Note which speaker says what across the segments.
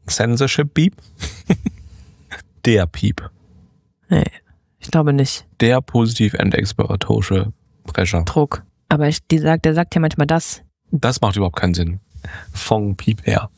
Speaker 1: Censorship Beep? Der Piep.
Speaker 2: Nee, ich glaube nicht.
Speaker 1: Der positiv endexploratorische Pressure.
Speaker 2: Druck. Aber der sagt ja manchmal das.
Speaker 1: Das macht überhaupt keinen Sinn. Von Piep her.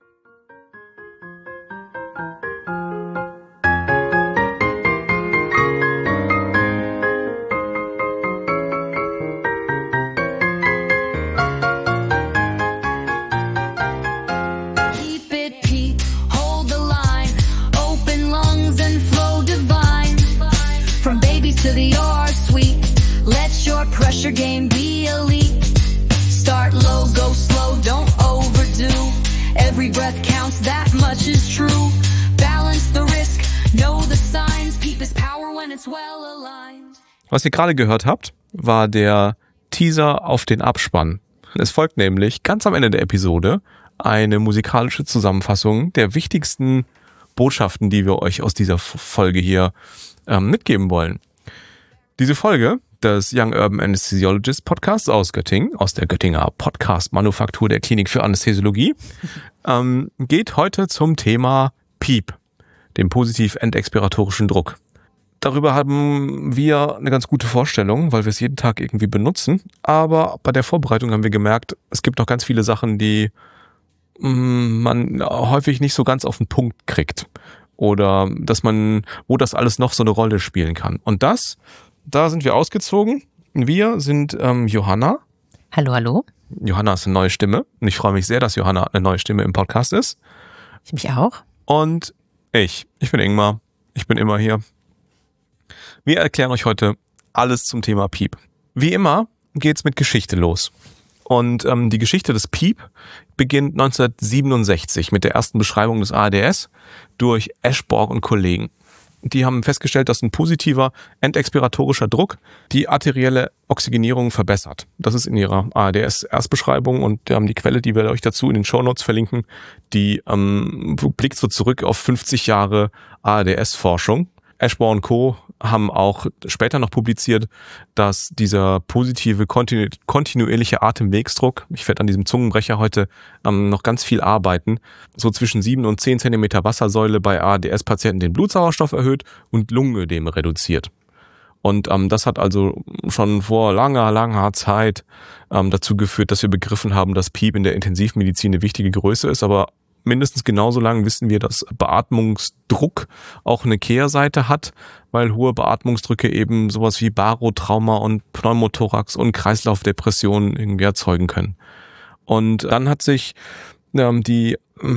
Speaker 3: Pressure game, be elite. Start low, go slow, don't overdo. Every breath counts, that much is true. Balance the risk, know the signs. Peep is power when it's well aligned.
Speaker 1: Was ihr gerade gehört habt, war der Teaser auf den Abspann. Es folgt nämlich ganz am Ende der Episode eine musikalische Zusammenfassung der wichtigsten Botschaften, die wir euch aus dieser Folge hier mitgeben wollen. Diese Folge des Young Urban Anesthesiologist Podcasts aus Göttingen, aus der Göttinger Podcast-Manufaktur der Klinik für Anästhesiologie, geht heute zum Thema PEEP, dem positiv endexpiratorischen Druck. Darüber haben wir eine ganz gute Vorstellung, weil wir es jeden Tag irgendwie benutzen, aber bei der Vorbereitung haben wir gemerkt, es gibt noch ganz viele Sachen, die man häufig nicht so ganz auf den Punkt kriegt oder wo das alles noch so eine Rolle spielen kann. Und da sind wir ausgezogen. Wir sind Johanna.
Speaker 2: Hallo, hallo.
Speaker 1: Johanna ist eine neue Stimme. Und ich freue mich sehr, dass Johanna eine neue Stimme im Podcast ist.
Speaker 2: Ich mich auch.
Speaker 1: Und ich bin Ingmar. Ich bin immer hier. Wir erklären euch heute alles zum Thema PEEP. Wie immer geht's mit Geschichte los. Und die Geschichte des PEEP beginnt 1967 mit der ersten Beschreibung des ARDS durch Eschborg und Kollegen. Die haben festgestellt, dass ein positiver endexpiratorischer Druck die arterielle Oxygenierung verbessert. Das ist in ihrer ARDS-Erstbeschreibung und die Quelle, die wir euch dazu in den Shownotes verlinken, die blickt so zurück auf 50 Jahre ARDS-Forschung. Eschborg und Co. haben auch später noch publiziert, dass dieser positive kontinuierliche Atemwegsdruck, ich werde an diesem Zungenbrecher heute noch ganz viel arbeiten, so zwischen 7 und 10 Zentimeter Wassersäule bei ARDS-Patienten den Blutsauerstoff erhöht und Lungenödeme reduziert. Und das hat also schon vor langer Zeit dazu geführt, dass wir begriffen haben, dass PEEP in der Intensivmedizin eine wichtige Größe ist, aber mindestens genauso lang wissen wir, dass Beatmungsdruck auch eine Kehrseite hat, weil hohe Beatmungsdrücke eben sowas wie Barotrauma und Pneumothorax und Kreislaufdepressionen irgendwie erzeugen können. Und dann hat sich die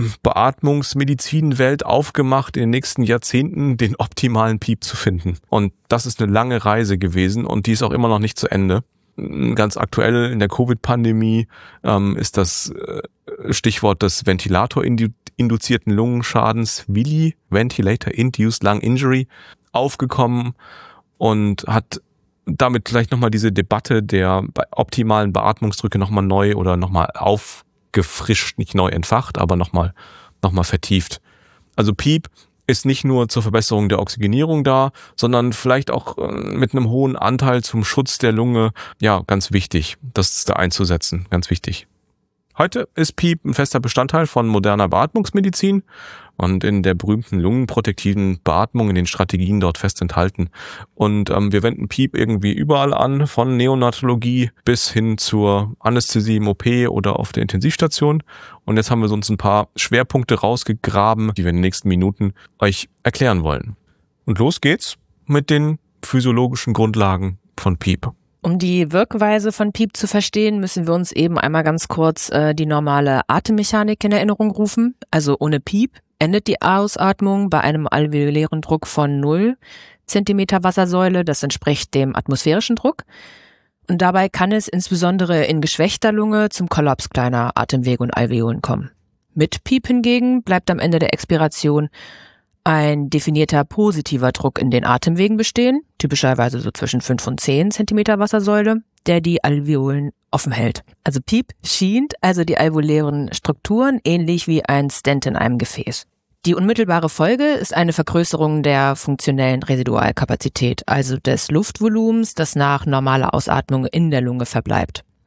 Speaker 1: Beatmungsmedizinwelt aufgemacht, in den nächsten Jahrzehnten den optimalen PEEP zu finden. Und das ist eine lange Reise gewesen und die ist auch immer noch nicht zu Ende. Ganz aktuell in der Covid-Pandemie ist das Stichwort des ventilatorinduzierten Lungenschadens, VILI, Ventilator Induced Lung Injury, aufgekommen und hat damit gleich nochmal diese Debatte der optimalen Beatmungsdrücke nochmal neu oder nochmal aufgefrischt, nicht neu entfacht, aber nochmal vertieft. Also PEEP ist nicht nur zur Verbesserung der Oxygenierung da, sondern vielleicht auch mit einem hohen Anteil zum Schutz der Lunge, ja, ganz wichtig, das da einzusetzen, ganz wichtig. Heute ist PEEP ein fester Bestandteil von moderner Beatmungsmedizin und in der berühmten lungenprotektiven Beatmung in den Strategien dort fest enthalten. Und wir wenden PEEP irgendwie überall an, von Neonatologie bis hin zur Anästhesie im OP oder auf der Intensivstation. Und jetzt haben wir uns ein paar Schwerpunkte rausgegraben, die wir in den nächsten Minuten euch erklären wollen. Und los geht's mit den physiologischen Grundlagen von PEEP.
Speaker 2: Um die Wirkweise von PEEP zu verstehen, müssen wir uns eben einmal ganz kurz die normale Atemmechanik in Erinnerung rufen. Also ohne PEEP endet die Ausatmung bei einem alveolären Druck von 0 cm Wassersäule. Das entspricht dem atmosphärischen Druck. Und dabei kann es insbesondere in geschwächter Lunge zum Kollaps kleiner Atemwege und Alveolen kommen. Mit PEEP hingegen bleibt am Ende der Expiration ein definierter positiver Druck in den Atemwegen bestehen, typischerweise so zwischen 5 und 10 cm Wassersäule, der die Alveolen offen hält. Also PEEP schient also die alveolären Strukturen ähnlich wie ein Stent in einem Gefäß. Die unmittelbare Folge ist eine Vergrößerung der funktionellen Residualkapazität, also des Luftvolumens, das nach normaler Ausatmung in der Lunge verbleibt.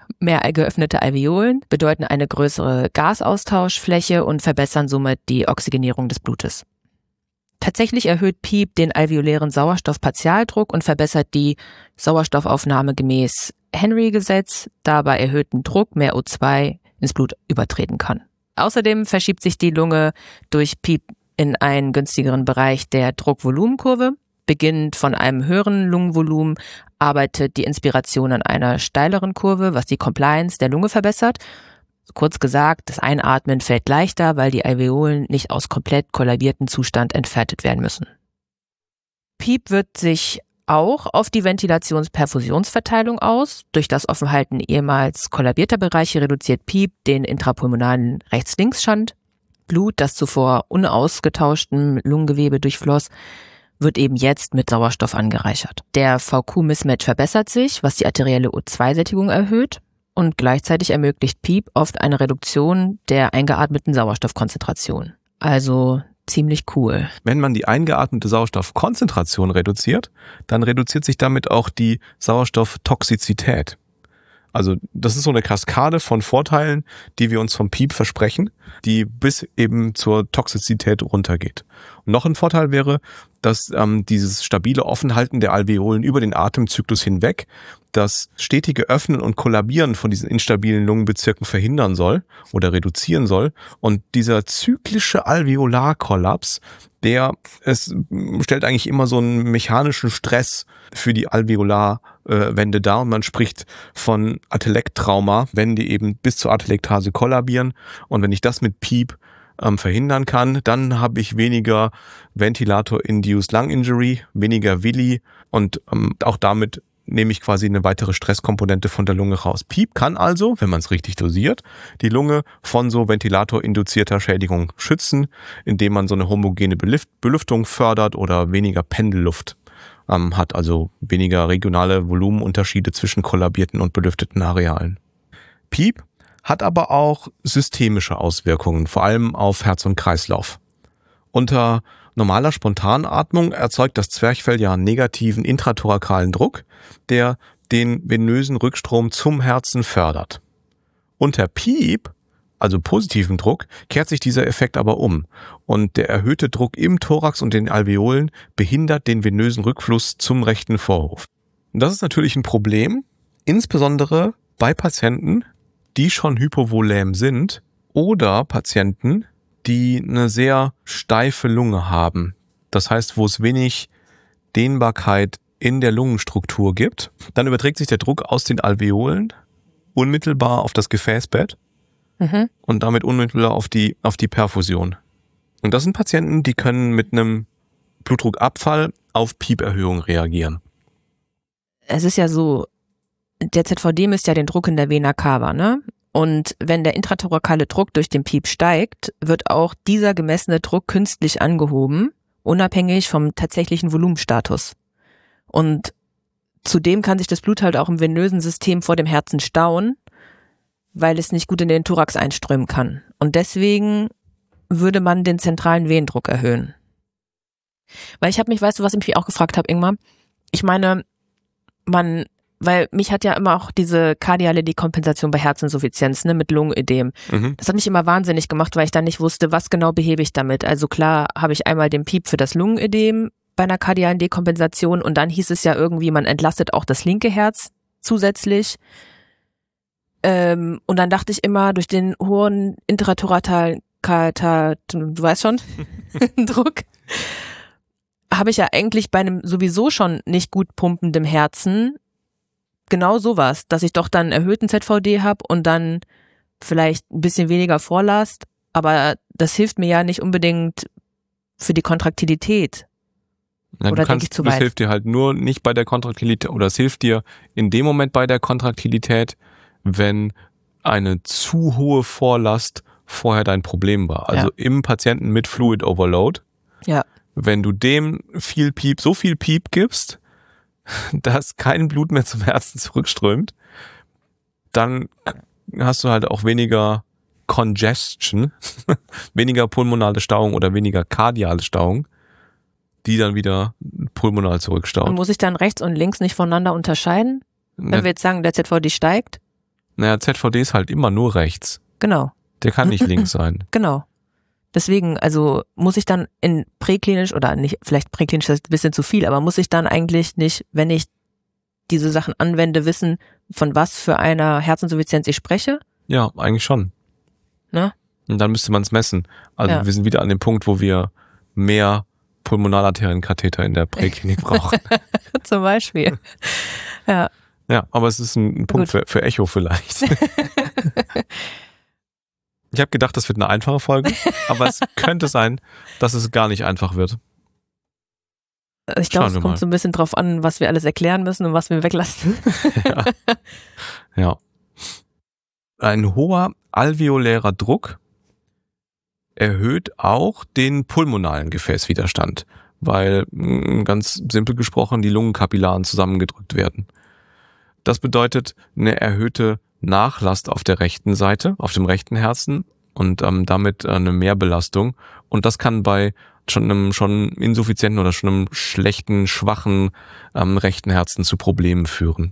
Speaker 2: Mehr geöffnete Alveolen bedeuten eine größere Gasaustauschfläche und verbessern somit die Oxygenierung des Blutes. Tatsächlich erhöht PEEP den alveolären Sauerstoffpartialdruck und verbessert die Sauerstoffaufnahme gemäß Henry-Gesetz, da bei erhöhtem Druck mehr O2 ins Blut übertreten kann. Außerdem verschiebt sich die Lunge durch PEEP in einen günstigeren Bereich der Druck-Volumenkurve. Beginnend von einem höheren Lungenvolumen arbeitet die Inspiration an einer steileren Kurve, was die Compliance der Lunge verbessert. Kurz gesagt, das Einatmen fällt leichter, weil die Alveolen nicht aus komplett kollabiertem Zustand entfernt werden müssen. PEEP wirkt sich auch auf die Ventilationsperfusionsverteilung aus. Durch das Offenhalten ehemals kollabierter Bereiche reduziert PEEP den intrapulmonalen Rechts-Links-Schand. Blut, das zuvor unausgetauschtem Lungengewebe durchfloss, wird eben jetzt mit Sauerstoff angereichert. Der VQ-Mismatch verbessert sich, was die arterielle O2-Sättigung erhöht, und gleichzeitig ermöglicht PEEP oft eine Reduktion der eingeatmeten Sauerstoffkonzentration. Also ziemlich cool.
Speaker 1: Wenn man die eingeatmete Sauerstoffkonzentration reduziert, dann reduziert sich damit auch die Sauerstofftoxizität. Also das ist so eine Kaskade von Vorteilen, die wir uns vom PEEP versprechen, die bis eben zur Toxizität runtergeht. Und noch ein Vorteil wäre, dass dieses stabile Offenhalten der Alveolen über den Atemzyklus hinweg das stetige Öffnen und Kollabieren von diesen instabilen Lungenbezirken verhindern soll oder reduzieren soll. Und dieser zyklische Alveolarkollaps, es stellt eigentlich immer so einen mechanischen Stress für die Alveolarwände dar. Und man spricht von Atelektrauma, wenn die eben bis zur Atelektase kollabieren. Und wenn ich das mit PEEP verhindern kann, dann habe ich weniger Ventilator-Induced Lung Injury, weniger Willi und auch damit nehme ich quasi eine weitere Stresskomponente von der Lunge raus. PEEP kann also, wenn man es richtig dosiert, die Lunge von so ventilatorinduzierter Schädigung schützen, indem man so eine homogene Belüftung fördert oder weniger Pendelluft hat, also weniger regionale Volumenunterschiede zwischen kollabierten und belüfteten Arealen. PEEP hat aber auch systemische Auswirkungen, vor allem auf Herz und Kreislauf. Unter normaler Spontanatmung erzeugt das Zwerchfell ja einen negativen intrathorakalen Druck, der den venösen Rückstrom zum Herzen fördert. Unter PEEP, also positiven Druck, kehrt sich dieser Effekt aber um und der erhöhte Druck im Thorax und den Alveolen behindert den venösen Rückfluss zum rechten Vorhof. Und das ist natürlich ein Problem, insbesondere bei Patienten, die schon hypovolem sind oder Patienten, die eine sehr steife Lunge haben. Das heißt, wo es wenig Dehnbarkeit in der Lungenstruktur gibt, dann überträgt sich der Druck aus den Alveolen unmittelbar auf das Gefäßbett und damit unmittelbar auf die Perfusion. Und das sind Patienten, die können mit einem Blutdruckabfall auf PEEP-Erhöhung reagieren.
Speaker 2: Es ist ja so, der ZVD misst ja den Druck in der Vena cava, ne? Und wenn der intrathorakale Druck durch den PEEP steigt, wird auch dieser gemessene Druck künstlich angehoben, unabhängig vom tatsächlichen Volumenstatus. Und zudem kann sich das Blut halt auch im venösen System vor dem Herzen stauen, weil es nicht gut in den Thorax einströmen kann. Und deswegen würde man den zentralen Venendruck erhöhen. Weil weißt du, was ich mich auch gefragt habe, Ingmar? Ich meine, weil mich hat ja immer auch diese kardiale Dekompensation bei Herzinsuffizienz, ne, mit Lungenödem. Das hat mich immer wahnsinnig gemacht, weil ich dann nicht wusste, was genau behebe ich damit. Also klar habe ich einmal den PEEP für das Lungenödem bei einer kardialen Dekompensation und dann hieß es ja irgendwie, man entlastet auch das linke Herz zusätzlich. Und dann dachte ich immer, durch den hohen intrathorakalen, du weißt schon, Druck, habe ich ja eigentlich bei einem sowieso schon nicht gut pumpendem Herzen genau sowas, dass ich doch dann einen erhöhten ZVD habe und dann vielleicht ein bisschen weniger Vorlast, aber das hilft mir ja nicht unbedingt für die Kontraktilität.
Speaker 1: Ja,
Speaker 2: oder denke ich zu weit?
Speaker 1: Das hilft dir halt nur nicht bei der Kontraktilität, oder es hilft dir in dem Moment bei der Kontraktilität, wenn eine zu hohe Vorlast vorher dein Problem war. Also im Patienten mit Fluid Overload. Ja. Wenn du dem so viel PEEP gibst, dass kein Blut mehr zum Herzen zurückströmt, dann hast du halt auch weniger Congestion, weniger pulmonale Stauung oder weniger kardiale Stauung, die dann wieder pulmonal zurückstaut.
Speaker 2: Und muss ich dann rechts und links nicht voneinander unterscheiden? Wenn wir jetzt sagen, der ZVD steigt?
Speaker 1: Naja, ZVD ist halt immer nur rechts.
Speaker 2: Genau.
Speaker 1: Der kann nicht links sein.
Speaker 2: Genau. Deswegen, also muss ich dann in präklinisch oder nicht, vielleicht präklinisch ist ein bisschen zu viel, aber muss ich dann eigentlich nicht, wenn ich diese Sachen anwende, wissen, von was für einer Herzinsuffizienz ich spreche?
Speaker 1: Ja, eigentlich schon.
Speaker 2: Ne?
Speaker 1: Und dann müsste man es messen. Also wir sind wieder an dem Punkt, wo wir mehr Pulmonalarterienkatheter in der Präklinik brauchen.
Speaker 2: Zum Beispiel. Ja.
Speaker 1: Ja, aber es ist ein Punkt für Echo vielleicht. Ich habe gedacht, das wird eine einfache Folge, aber es könnte sein, dass es gar nicht einfach wird.
Speaker 2: Ich glaube, es kommt so ein bisschen drauf an, was wir alles erklären müssen und was wir weglassen.
Speaker 1: Ja. Ein hoher alveolärer Druck erhöht auch den pulmonalen Gefäßwiderstand, weil ganz simpel gesprochen die Lungenkapillaren zusammengedrückt werden. Das bedeutet eine erhöhte Nachlast auf der rechten Seite, auf dem rechten Herzen und damit eine Mehrbelastung. Und das kann bei schon einem insuffizienten oder schon einem schlechten, schwachen rechten Herzen zu Problemen führen.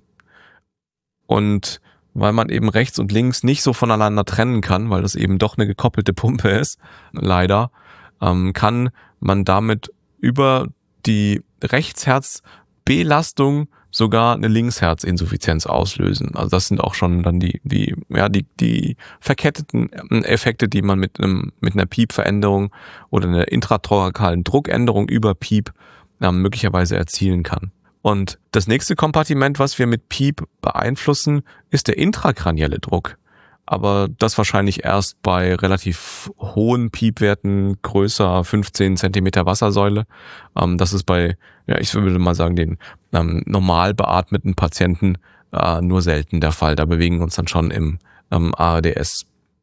Speaker 1: Und weil man eben rechts und links nicht so voneinander trennen kann, weil das eben doch eine gekoppelte Pumpe ist, leider, kann man damit über die Rechtsherzbelastung sogar eine Linksherzinsuffizienz auslösen. Also das sind auch schon dann die verketteten Effekte, die man mit einer PEEP-Veränderung oder einer intrathorakalen Druckänderung über PEEP möglicherweise erzielen kann. Und das nächste Kompartiment, was wir mit PEEP beeinflussen, ist der intrakranielle Druck. Aber das wahrscheinlich erst bei relativ hohen PEEP-Werten, größer 15 Zentimeter Wassersäule. Das ist bei, ich würde mal sagen, den normal beatmeten Patienten nur selten der Fall. Da bewegen wir uns dann schon im ARDS.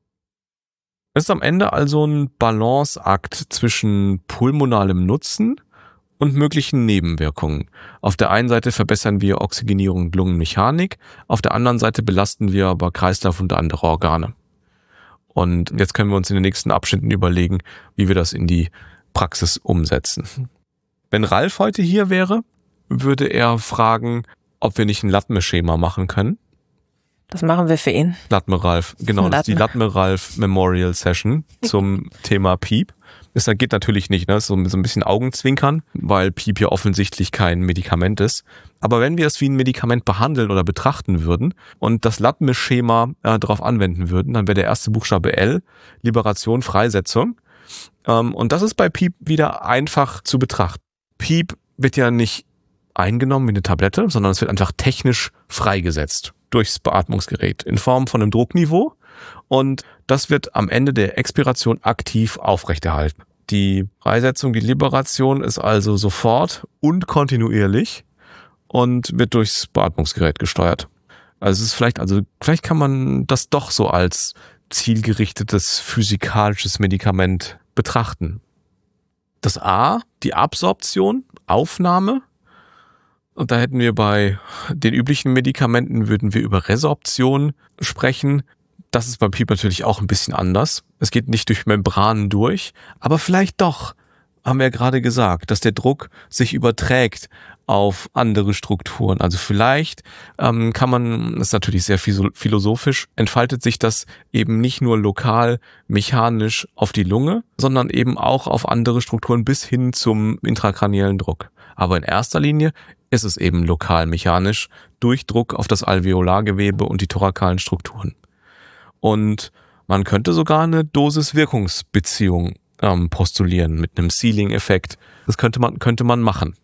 Speaker 1: Es ist am Ende also ein Balanceakt zwischen pulmonalem Nutzen und möglichen Nebenwirkungen. Auf der einen Seite verbessern wir Oxygenierung und Lungenmechanik, auf der anderen Seite belasten wir aber Kreislauf und andere Organe. Und jetzt können wir uns in den nächsten Abschnitten überlegen, wie wir das in die Praxis umsetzen. Wenn Ralf heute hier wäre, würde er fragen, ob wir nicht ein LATME-Schema machen können.
Speaker 2: Das machen wir für ihn.
Speaker 1: LATME Ralf, genau, das ist die LATME Ralf Memorial Session zum Thema PEEP. Das geht natürlich nicht, ne? So ein bisschen Augenzwinkern, weil PEEP ja offensichtlich kein Medikament ist. Aber wenn wir es wie ein Medikament behandeln oder betrachten würden und das LATME-Schema darauf anwenden würden, dann wäre der erste Buchstabe L, Liberation, Freisetzung. Und das ist bei PEEP wieder einfach zu betrachten. PEEP wird ja nicht eingenommen wie eine Tablette, sondern es wird einfach technisch freigesetzt durchs Beatmungsgerät in Form von einem Druckniveau. Und das wird am Ende der Expiration aktiv aufrechterhalten. Die Freisetzung, die Liberation ist also sofort und kontinuierlich und wird durchs Beatmungsgerät gesteuert. Also es ist vielleicht kann man das doch so als zielgerichtetes physikalisches Medikament betrachten. Das A, die Absorption, Aufnahme. Und da hätten wir bei den üblichen Medikamenten, würden wir über Resorption sprechen. Das ist bei PEEP natürlich auch ein bisschen anders. Es geht nicht durch Membranen durch, aber vielleicht doch, haben wir ja gerade gesagt, dass der Druck sich überträgt auf andere Strukturen. Also vielleicht kann man, das ist natürlich sehr philosophisch, entfaltet sich das eben nicht nur lokal mechanisch auf die Lunge, sondern eben auch auf andere Strukturen bis hin zum intrakraniellen Druck. Aber in erster Linie ist es eben lokal mechanisch durch Druck auf das Alveolargewebe und die thorakalen Strukturen. Und man könnte sogar eine Dosis-Wirkungsbeziehung postulieren mit einem Ceiling-Effekt. Das könnte man machen.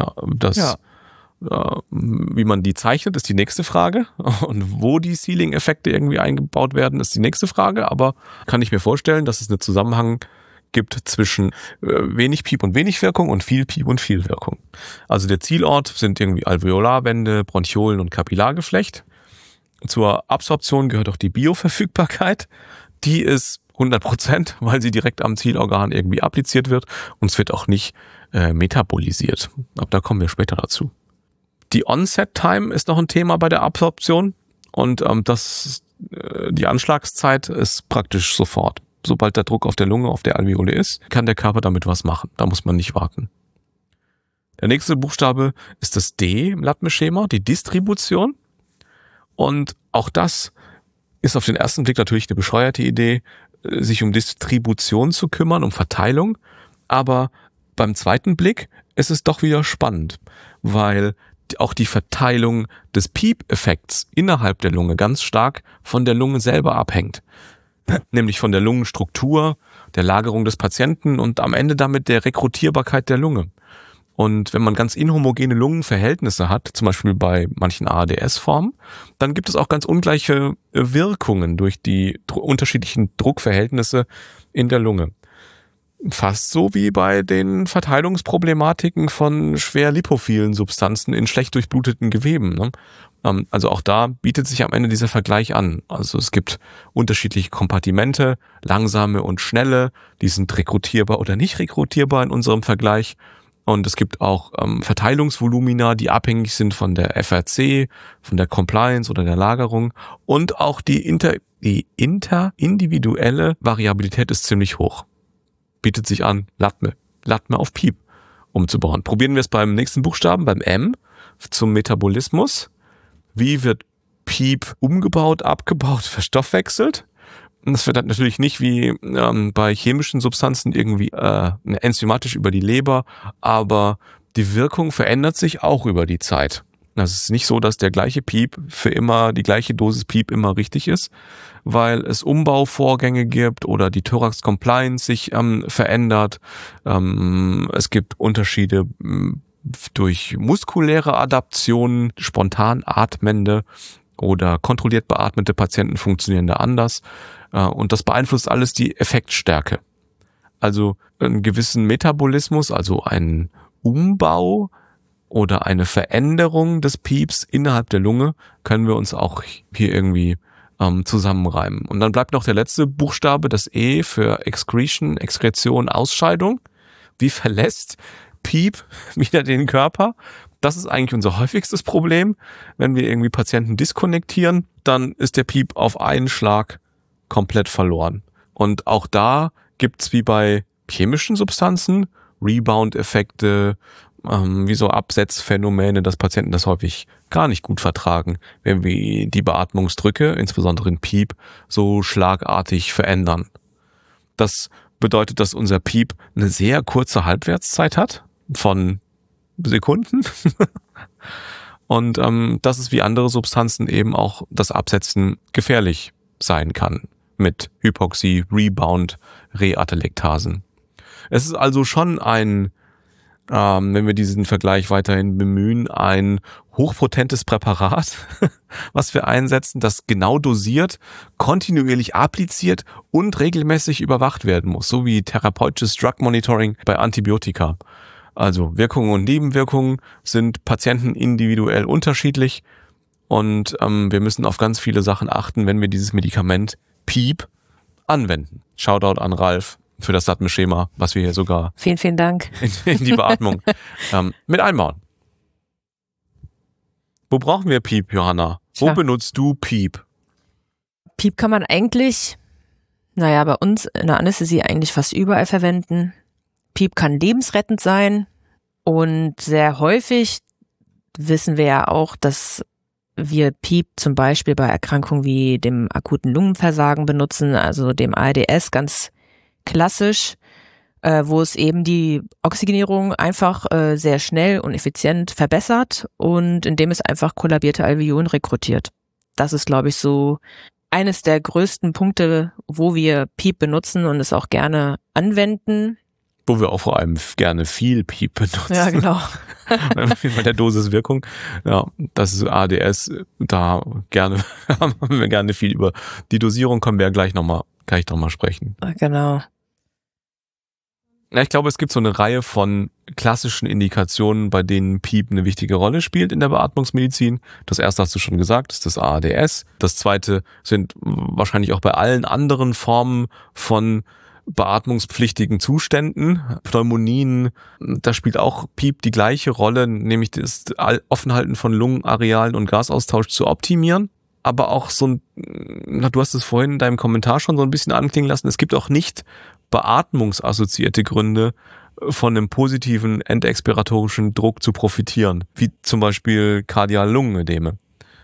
Speaker 1: Wie man die zeichnet, ist die nächste Frage. Und wo die Ceiling-Effekte irgendwie eingebaut werden, ist die nächste Frage. Aber kann ich mir vorstellen, dass es einen Zusammenhang gibt zwischen wenig PEEP und wenig Wirkung und viel PEEP und viel Wirkung. Also der Zielort sind irgendwie Alveolarwände, Bronchiolen und Kapillargeflecht. Zur Absorption gehört auch die Bioverfügbarkeit. Die ist 100%, weil sie direkt am Zielorgan irgendwie appliziert wird und es wird auch nicht metabolisiert. Aber da kommen wir später dazu. Die Onset-Time ist noch ein Thema bei der Absorption und die Anschlagszeit ist praktisch sofort. Sobald der Druck auf der Lunge, auf der Alveole ist, kann der Körper damit was machen. Da muss man nicht warten. Der nächste Buchstabe ist das D im LATME-Schema, die Distribution. Und auch das Ist auf den ersten Blick natürlich eine bescheuerte Idee, sich um Distribution zu kümmern, um Verteilung. Aber beim zweiten Blick ist es doch wieder spannend, weil auch die Verteilung des PEEP-Effekts innerhalb der Lunge ganz stark von der Lunge selber abhängt. Nämlich von der Lungenstruktur, der Lagerung des Patienten und am Ende damit der Rekrutierbarkeit der Lunge. Und wenn man ganz inhomogene Lungenverhältnisse hat, zum Beispiel bei manchen ARDS-Formen, dann gibt es auch ganz ungleiche Wirkungen durch die unterschiedlichen Druckverhältnisse in der Lunge. Fast so wie bei den Verteilungsproblematiken von schwer lipophilen Substanzen in schlecht durchbluteten Geweben, ne? Also auch da bietet sich am Ende dieser Vergleich an. Also es gibt unterschiedliche Kompartimente, langsame und schnelle, die sind rekrutierbar oder nicht rekrutierbar in unserem Vergleich. Und es gibt auch Verteilungsvolumina, die abhängig sind von der FRC, von der Compliance oder der Lagerung. Und auch die interindividuelle Variabilität ist ziemlich hoch. Bietet sich an, Latme auf PEEP umzubauen. Probieren wir es beim nächsten Buchstaben, beim M, zum Metabolismus. Wie wird PEEP umgebaut, abgebaut, verstoffwechselt? Und das wird dann natürlich nicht wie bei chemischen Substanzen irgendwie enzymatisch über die Leber, aber die Wirkung verändert sich auch über die Zeit. Also es ist nicht so, dass der gleiche PEEP für immer, die gleiche Dosis PEEP immer richtig ist, weil es Umbauvorgänge gibt oder die Thorax-Compliance sich verändert. Es gibt Unterschiede durch muskuläre Adaptionen, spontan atmende oder kontrolliert beatmete Patienten funktionieren da anders. Und das beeinflusst alles die Effektstärke. Also einen gewissen Metabolismus, also einen Umbau oder eine Veränderung des PEEPs innerhalb der Lunge können wir uns auch hier irgendwie zusammenreimen. Und dann bleibt noch der letzte Buchstabe, das E für Excretion, Exkretion, Ausscheidung. Wie verlässt PEEP wieder den Körper? Das ist eigentlich unser häufigstes Problem. Wenn wir irgendwie Patienten diskonnektieren, dann ist der PEEP auf einen Schlag komplett verloren. Und auch da gibt's wie bei chemischen Substanzen Rebound-Effekte, wie so Absetzphänomene, dass Patienten das häufig gar nicht gut vertragen, wenn wir die Beatmungsdrücke, insbesondere in PEEP, so schlagartig verändern. Das bedeutet, dass unser PEEP eine sehr kurze Halbwertszeit hat, von Sekunden. Und das ist wie andere Substanzen eben auch das Absetzen gefährlich sein kann mit Hypoxie, Rebound, Reatelektasen. Es ist also schon ein, wenn wir diesen Vergleich weiterhin bemühen, ein hochpotentes Präparat, was wir einsetzen, das genau dosiert, kontinuierlich appliziert und regelmäßig überwacht werden muss, so wie therapeutisches Drug Monitoring bei Antibiotika. Also Wirkungen und Nebenwirkungen sind patientenindividuell unterschiedlich und wir müssen auf ganz viele Sachen achten, wenn wir dieses Medikament PEEP anwenden. Shoutout an Ralf für das Latme-Schema, was wir hier sogar
Speaker 2: Vielen, vielen Dank.
Speaker 1: in die Beatmung mit einbauen. Wo brauchen wir PEEP, Johanna? Wo benutzt du PEEP?
Speaker 2: PEEP kann man eigentlich, bei uns in der Anästhesie eigentlich fast überall verwenden. PEEP kann lebensrettend sein und sehr häufig wissen wir ja auch, dass wir PEEP zum Beispiel bei Erkrankungen wie dem akuten Lungenversagen benutzen, also dem ARDS ganz klassisch, wo es eben die Oxygenierung einfach sehr schnell und effizient verbessert und indem es einfach kollabierte Alveolen rekrutiert. Das ist, glaube ich, so eines der größten Punkte, wo wir PEEP benutzen und es auch gerne anwenden.
Speaker 1: Wo wir auch vor allem gerne viel PEEP benutzen.
Speaker 2: Ja, genau.
Speaker 1: Bei der Dosiswirkung. Ja, das ist ARDS, da gerne, haben wir gerne viel über die Dosierung, können wir ja gleich nochmal sprechen.
Speaker 2: Genau.
Speaker 1: Ja, ich glaube, es gibt so eine Reihe von klassischen Indikationen, bei denen PEEP eine wichtige Rolle spielt in der Beatmungsmedizin. Das erste hast du schon gesagt, ist das ARDS. Das zweite sind wahrscheinlich auch bei allen anderen Formen von beatmungspflichtigen Zuständen, Pneumonien, da spielt auch PEEP die gleiche Rolle, nämlich das Offenhalten von Lungenarealen und Gasaustausch zu optimieren. Aber auch du hast es vorhin in deinem Kommentar schon so ein bisschen anklingen lassen, es gibt auch nicht beatmungsassoziierte Gründe, von einem positiven endexpiratorischen Druck zu profitieren, wie zum Beispiel Kardial-Lungenödeme.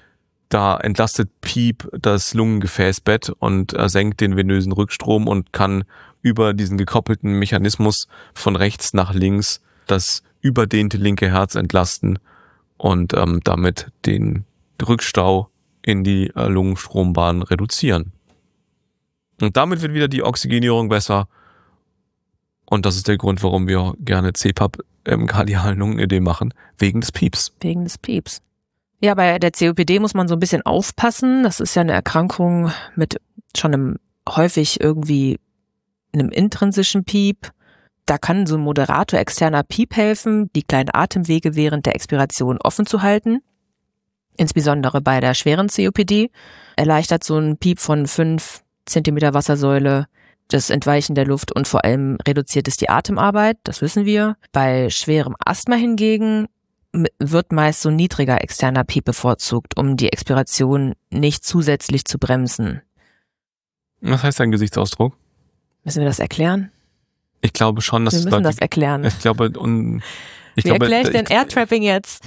Speaker 1: Da entlastet PEEP das Lungengefäßbett und senkt den venösen Rückstrom und kann über diesen gekoppelten Mechanismus von rechts nach links das überdehnte linke Herz entlasten und damit den Rückstau in die Lungenstrombahn reduzieren. Und damit wird wieder die Oxygenierung besser. Und das ist der Grund, warum wir gerne CPAP im kardialen Lungenödem machen, wegen des Pieps.
Speaker 2: Wegen des Pieps. Ja, bei der COPD muss man so ein bisschen aufpassen. Das ist ja eine Erkrankung mit schon häufig irgendwie einem intrinsischen Piep. Da kann so ein Moderator externer Piep helfen, die kleinen Atemwege während der Expiration offen zu halten. Insbesondere bei der schweren COPD erleichtert so ein Piep von 5 Zentimeter Wassersäule das Entweichen der Luft und vor allem reduziert es die Atemarbeit, das wissen wir. Bei schwerem Asthma hingegen wird meist so niedriger externer Piep bevorzugt, um die Expiration nicht zusätzlich zu bremsen.
Speaker 1: Was heißt dein Gesichtsausdruck?
Speaker 2: Müssen wir das erklären?
Speaker 1: Ich glaube schon, dass
Speaker 2: wir müssen das erklären.
Speaker 1: Ich glaube,
Speaker 2: wie erkläre ich denn Airtrapping jetzt?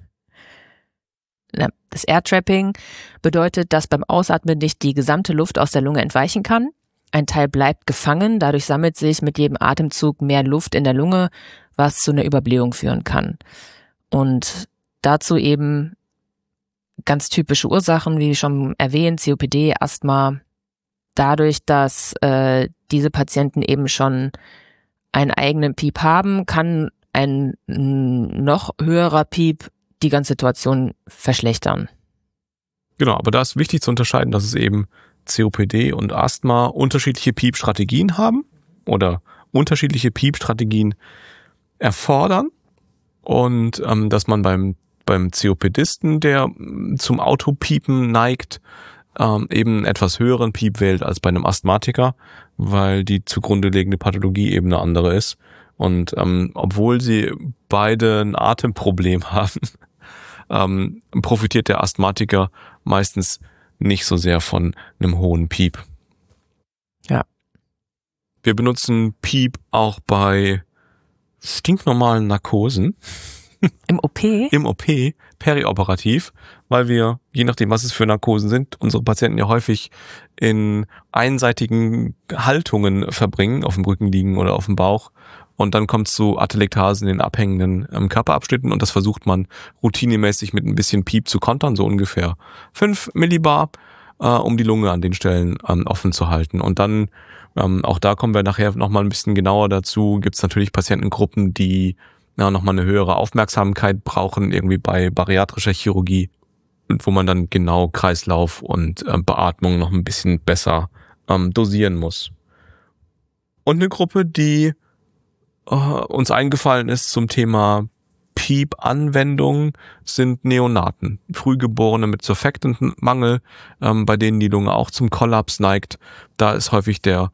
Speaker 2: Das Airtrapping bedeutet, dass beim Ausatmen nicht die gesamte Luft aus der Lunge entweichen kann. Ein Teil bleibt gefangen, dadurch sammelt sich mit jedem Atemzug mehr Luft in der Lunge, was zu einer Überblähung führen kann. Und dazu eben ganz typische Ursachen, wie schon erwähnt, COPD, Asthma. Dadurch, dass diese Patienten eben schon einen eigenen Piep haben, kann ein noch höherer Piep die ganze Situation verschlechtern.
Speaker 1: Genau, aber da ist wichtig zu unterscheiden, dass es eben COPD und Asthma unterschiedliche Piep-Strategien haben oder unterschiedliche Piep-Strategien erfordern und dass man beim COPDisten, der zum Autopiepen neigt, eben einen etwas höheren Piep wählt als bei einem Asthmatiker, weil die zugrunde liegende Pathologie eben eine andere ist. Und obwohl sie beide ein Atemproblem haben, profitiert der Asthmatiker meistens nicht so sehr von einem hohen Piep.
Speaker 2: Ja.
Speaker 1: Wir benutzen Piep auch bei stinknormalen Narkosen.
Speaker 2: Im OP?
Speaker 1: Im OP, perioperativ, weil wir, je nachdem, was es für Narkosen sind, unsere Patienten ja häufig in einseitigen Haltungen verbringen, auf dem Rücken liegen oder auf dem Bauch. Und dann kommt es zu Atelektasen in den abhängenden Körperabschnitten und das versucht man routinemäßig mit ein bisschen Piep zu kontern, so ungefähr 5 Millibar, um die Lunge an den Stellen offen zu halten. Und dann, auch da kommen wir nachher nochmal ein bisschen genauer dazu, gibt es natürlich Patientengruppen, die nochmal eine höhere Aufmerksamkeit brauchen, irgendwie bei bariatrischer Chirurgie, wo man dann genau Kreislauf und Beatmung noch ein bisschen besser dosieren muss. Und eine Gruppe, die uns eingefallen ist zum Thema-Piep-Anwendung, sind Neonaten. Frühgeborene mit Surfactant-Mangel, bei denen die Lunge auch zum Kollaps neigt. Da ist häufig der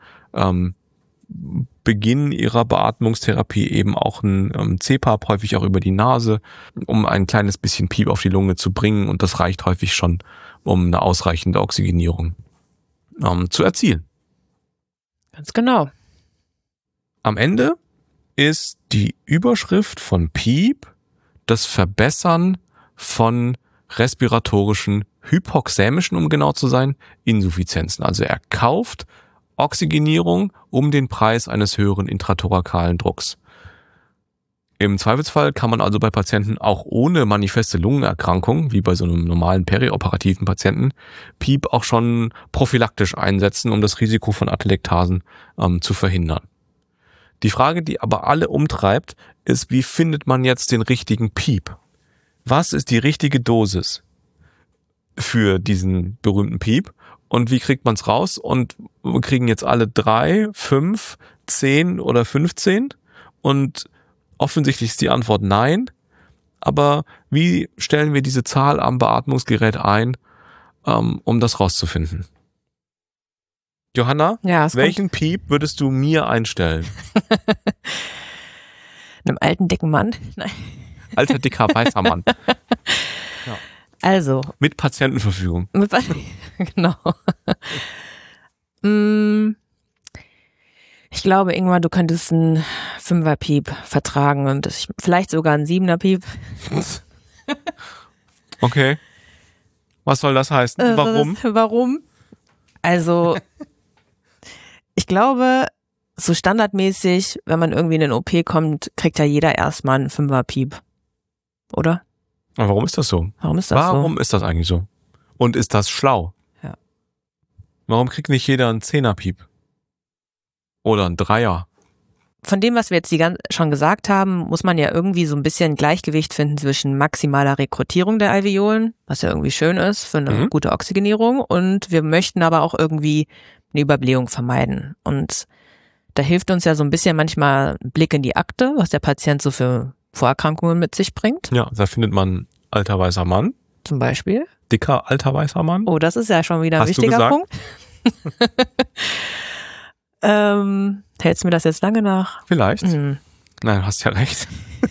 Speaker 1: Beginn ihrer Beatmungstherapie eben auch ein CPAP, häufig auch über die Nase, um ein kleines bisschen Piep auf die Lunge zu bringen. Und das reicht häufig schon, um eine ausreichende Oxygenierung zu erzielen.
Speaker 2: Ganz genau.
Speaker 1: Am Ende ist die Überschrift von Piep das Verbessern von respiratorischen, hypoxämischen, um genau zu sein, Insuffizienzen. Also er kauft Oxygenierung um den Preis eines höheren intrathorakalen Drucks. Im Zweifelsfall kann man also bei Patienten auch ohne manifeste Lungenerkrankung, wie bei so einem normalen perioperativen Patienten, Piep auch schon prophylaktisch einsetzen, um das Risiko von Atelektasen zu verhindern. Die Frage, die aber alle umtreibt, ist, wie findet man jetzt den richtigen Piep? Was ist die richtige Dosis für diesen berühmten Piep? Und wie kriegt man es raus? Und wir kriegen jetzt alle 3, 5, 10 oder 15? Und offensichtlich ist die Antwort nein. Aber wie stellen wir diese Zahl am Beatmungsgerät ein, um das rauszufinden? Johanna,
Speaker 2: ja,
Speaker 1: welchen Piep würdest du mir einstellen?
Speaker 2: Einem alten, dicken Mann? Nein.
Speaker 1: Alter, dicker, weißer Mann. Ja.
Speaker 2: Also.
Speaker 1: Mit Patientenverfügung.
Speaker 2: Genau. Ich glaube, Ingmar, du könntest einen 5er-Piep vertragen und vielleicht sogar einen 7er-Piep.
Speaker 1: Okay. Was soll das heißen? Warum?
Speaker 2: Warum? Also, ich glaube, so standardmäßig, wenn man irgendwie in den OP kommt, kriegt ja jeder erstmal einen 5er-Piep. Oder?
Speaker 1: Aber warum ist das so?
Speaker 2: Warum ist das so?
Speaker 1: Warum ist das eigentlich so? Und ist das schlau?
Speaker 2: Ja.
Speaker 1: Warum kriegt nicht jeder einen 10er-Piep? Oder einen 3er?
Speaker 2: Von dem, was wir jetzt schon gesagt haben, muss man ja irgendwie so ein bisschen Gleichgewicht finden zwischen maximaler Rekrutierung der Alveolen, was ja irgendwie schön ist für eine gute Oxygenierung, und wir möchten aber auch irgendwie eine Überblähung vermeiden. Und da hilft uns ja so ein bisschen manchmal ein Blick in die Akte, was der Patient so für Vorerkrankungen mit sich bringt.
Speaker 1: Ja, da findet man alter weißer Mann.
Speaker 2: Zum Beispiel.
Speaker 1: Dicker alter weißer Mann.
Speaker 2: Oh, das ist ja schon wieder ein
Speaker 1: Hast du
Speaker 2: wichtiger
Speaker 1: gesagt?
Speaker 2: Punkt. Hältst du mir das jetzt lange nach?
Speaker 1: Vielleicht. Nein, du hast ja recht.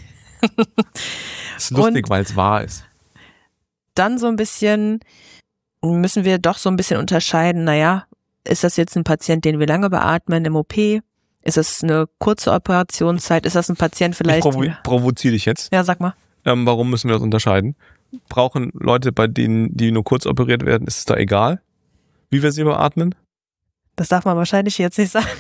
Speaker 1: Ist lustig, weil es wahr ist.
Speaker 2: Dann so ein bisschen müssen wir doch so ein bisschen unterscheiden, naja, ist das jetzt ein Patient, den wir lange beatmen im OP? Ist das eine kurze Operationszeit? Ist das ein Patient vielleicht?
Speaker 1: Ich provoziere dich jetzt.
Speaker 2: Ja, sag mal.
Speaker 1: Warum müssen wir das unterscheiden? Brauchen Leute, bei denen, die nur kurz operiert werden, ist es da egal, wie wir sie beatmen?
Speaker 2: Das darf man wahrscheinlich jetzt nicht sagen.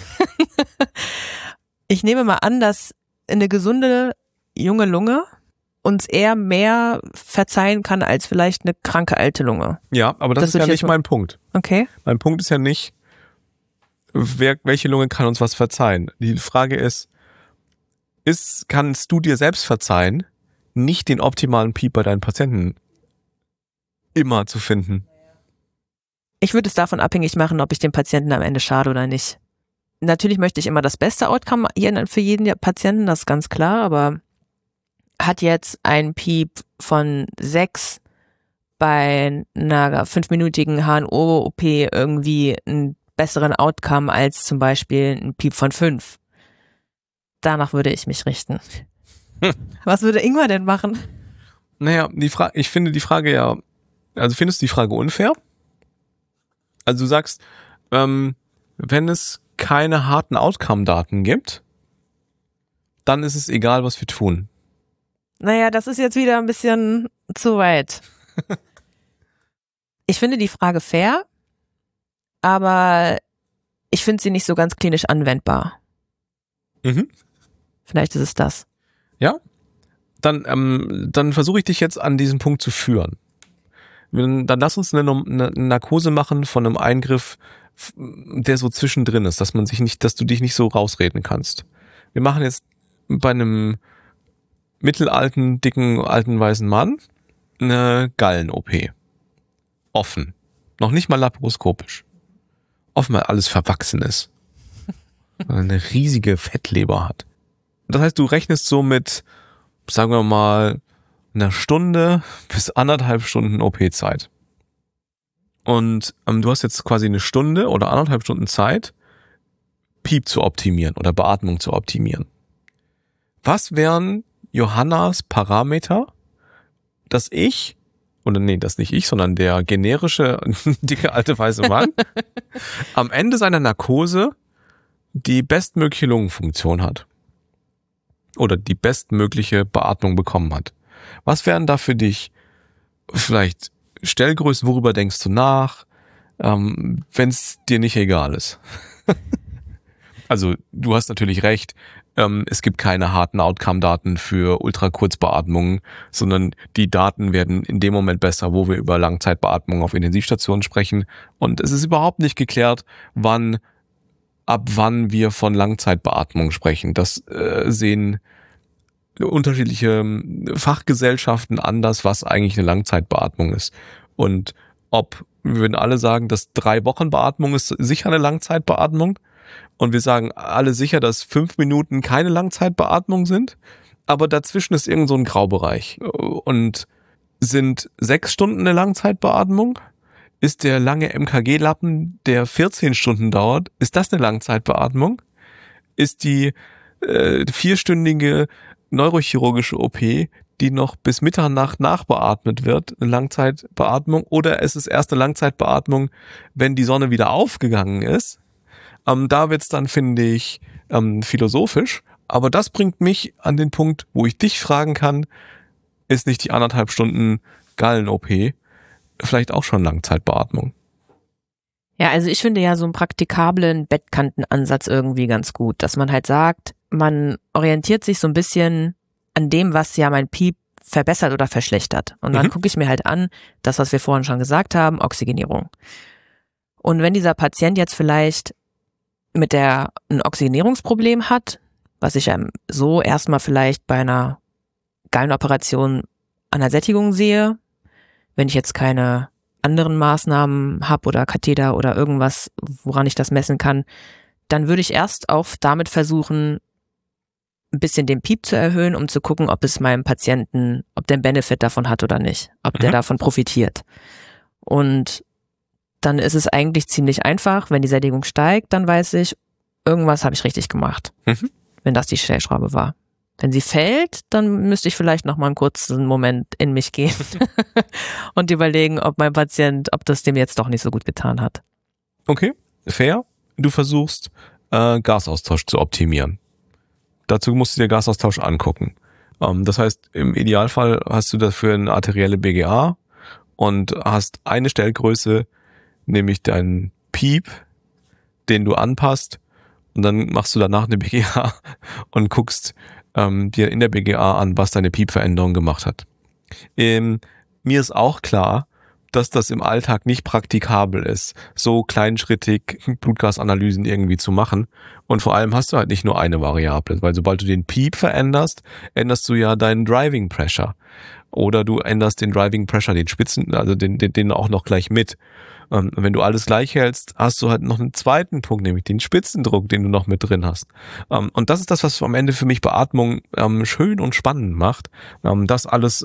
Speaker 2: Ich nehme mal an, dass eine gesunde junge Lunge uns eher mehr verzeihen kann als vielleicht eine kranke alte Lunge.
Speaker 1: Ja, aber das ist ja nicht mein Punkt.
Speaker 2: Okay.
Speaker 1: Mein Punkt ist ja nicht, welche Lunge kann uns was verzeihen. Die Frage ist, kannst du dir selbst verzeihen, nicht den optimalen Piep bei deinen Patienten immer zu finden?
Speaker 2: Ich würde es davon abhängig machen, ob ich dem Patienten am Ende schade oder nicht. Natürlich möchte ich immer das beste Outcome für jeden Patienten, das ist ganz klar, aber hat jetzt ein Piep von 6 bei einer 5-minütigen HNO-OP irgendwie einen besseren Outcome als zum Beispiel ein Piep von 5? Danach würde ich mich richten. Was würde Ingmar denn machen?
Speaker 1: Naja, ich finde die Frage ja, also findest du die Frage unfair? Also du sagst, wenn es keine harten Outcome-Daten gibt, dann ist es egal, was wir tun.
Speaker 2: Naja, das ist jetzt wieder ein bisschen zu weit. Ich finde die Frage fair, aber ich finde sie nicht so ganz klinisch anwendbar. Vielleicht ist es das.
Speaker 1: Ja, dann versuche ich dich jetzt an diesen Punkt zu führen. Dann lass uns eine Narkose machen von einem Eingriff, der so zwischendrin ist, dass du dich nicht so rausreden kannst. Wir machen jetzt bei einem mittelalten, dicken, alten, weißen Mann eine Gallen-OP. Offen. Noch nicht mal laparoskopisch. Offen, weil alles verwachsen ist. Weil er eine riesige Fettleber hat. Das heißt, du rechnest so mit, sagen wir mal, einer Stunde bis 1,5 Stunden OP-Zeit. Und du hast jetzt quasi eine Stunde oder 1,5 Stunden Zeit, Piep zu optimieren oder Beatmung zu optimieren. Was wären Johannas Parameter, dass ich, oder nee, das nicht ich, sondern der generische, dicke, alte, weiße Mann, am Ende seiner Narkose die bestmögliche Lungenfunktion hat? Oder die bestmögliche Beatmung bekommen hat? Was wären da für dich vielleicht Stellgrößen, worüber denkst du nach, wenn es dir nicht egal ist? Also du hast natürlich recht, es gibt keine harten Outcome-Daten für Ultrakurzbeatmungen, sondern die Daten werden in dem Moment besser, wo wir über Langzeitbeatmung auf Intensivstationen sprechen. Und es ist überhaupt nicht geklärt, ab wann wir von Langzeitbeatmung sprechen. Das sehen unterschiedliche Fachgesellschaften anders, was eigentlich eine Langzeitbeatmung ist. Und wir würden alle sagen, dass 3 Wochen Beatmung ist sicher eine Langzeitbeatmung. Und wir sagen alle sicher, dass 5 Minuten keine Langzeitbeatmung sind. Aber dazwischen ist irgend so ein Graubereich. Und sind 6 Stunden eine Langzeitbeatmung? Ist der lange MKG-Lappen, der 14 Stunden dauert, ist das eine Langzeitbeatmung? Ist die 4-stündige neurochirurgische OP, die noch bis Mitternacht nachbeatmet wird, eine Langzeitbeatmung? Oder ist es erst eine Langzeitbeatmung, wenn die Sonne wieder aufgegangen ist? Da wird's dann, finde ich, philosophisch. Aber das bringt mich an den Punkt, wo ich dich fragen kann, ist nicht die 1,5 Stunden Gallen-OP vielleicht auch schon Langzeitbeatmung.
Speaker 2: Ja, also ich finde ja so einen praktikablen Bettkantenansatz irgendwie ganz gut, dass man halt sagt, man orientiert sich so ein bisschen an dem, was ja mein Piep verbessert oder verschlechtert. Und dann gucke ich mir halt an, das, was wir vorhin schon gesagt haben, Oxygenierung. Und wenn dieser Patient jetzt vielleicht ein Oxygenierungsproblem hat, was ich so erstmal vielleicht bei einer Gallenoperation an der Sättigung sehe, wenn ich jetzt keine anderen Maßnahmen habe oder Katheter oder irgendwas, woran ich das messen kann, dann würde ich erst auch damit versuchen, ein bisschen den Piep zu erhöhen, um zu gucken, ob es meinem Patienten, ob der einen Benefit davon hat oder nicht, ob der davon profitiert. Und dann ist es eigentlich ziemlich einfach, wenn die Sättigung steigt, dann weiß ich, irgendwas habe ich richtig gemacht, wenn das die Stellschraube war. Wenn sie fällt, dann müsste ich vielleicht noch mal einen kurzen Moment in mich gehen und überlegen, ob mein Patient, ob das dem jetzt doch nicht so gut getan hat.
Speaker 1: Okay, fair. Du versuchst, Gasaustausch zu optimieren. Dazu musst du dir Gasaustausch angucken. Das heißt, im Idealfall hast du dafür eine arterielle BGA und hast eine Stellgröße, nämlich deinen Piep, den du anpasst, und dann machst du danach eine BGA und guckst dir in der BGA an, was deine Piepveränderung gemacht hat. Mir ist auch klar, dass das im Alltag nicht praktikabel ist, so kleinschrittig Blutgasanalysen irgendwie zu machen. Und vor allem hast du halt nicht nur eine Variable, weil sobald du den Piep veränderst, änderst du ja deinen Driving Pressure. Oder du änderst den Driving Pressure, den Spitzen, also den auch noch gleich mit. Und wenn du alles gleich hältst, hast du halt noch einen zweiten Punkt, nämlich den Spitzendruck, den du noch mit drin hast. Und das ist das, was am Ende für mich Beatmung schön und spannend macht, dass alles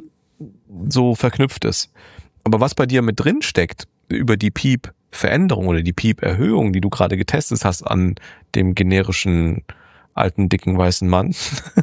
Speaker 1: so verknüpft ist. Aber was bei dir mit drin steckt, über die Piep-Veränderung oder die Piep-Erhöhung, die du gerade getestet hast an dem generischen alten, dicken, weißen Mann,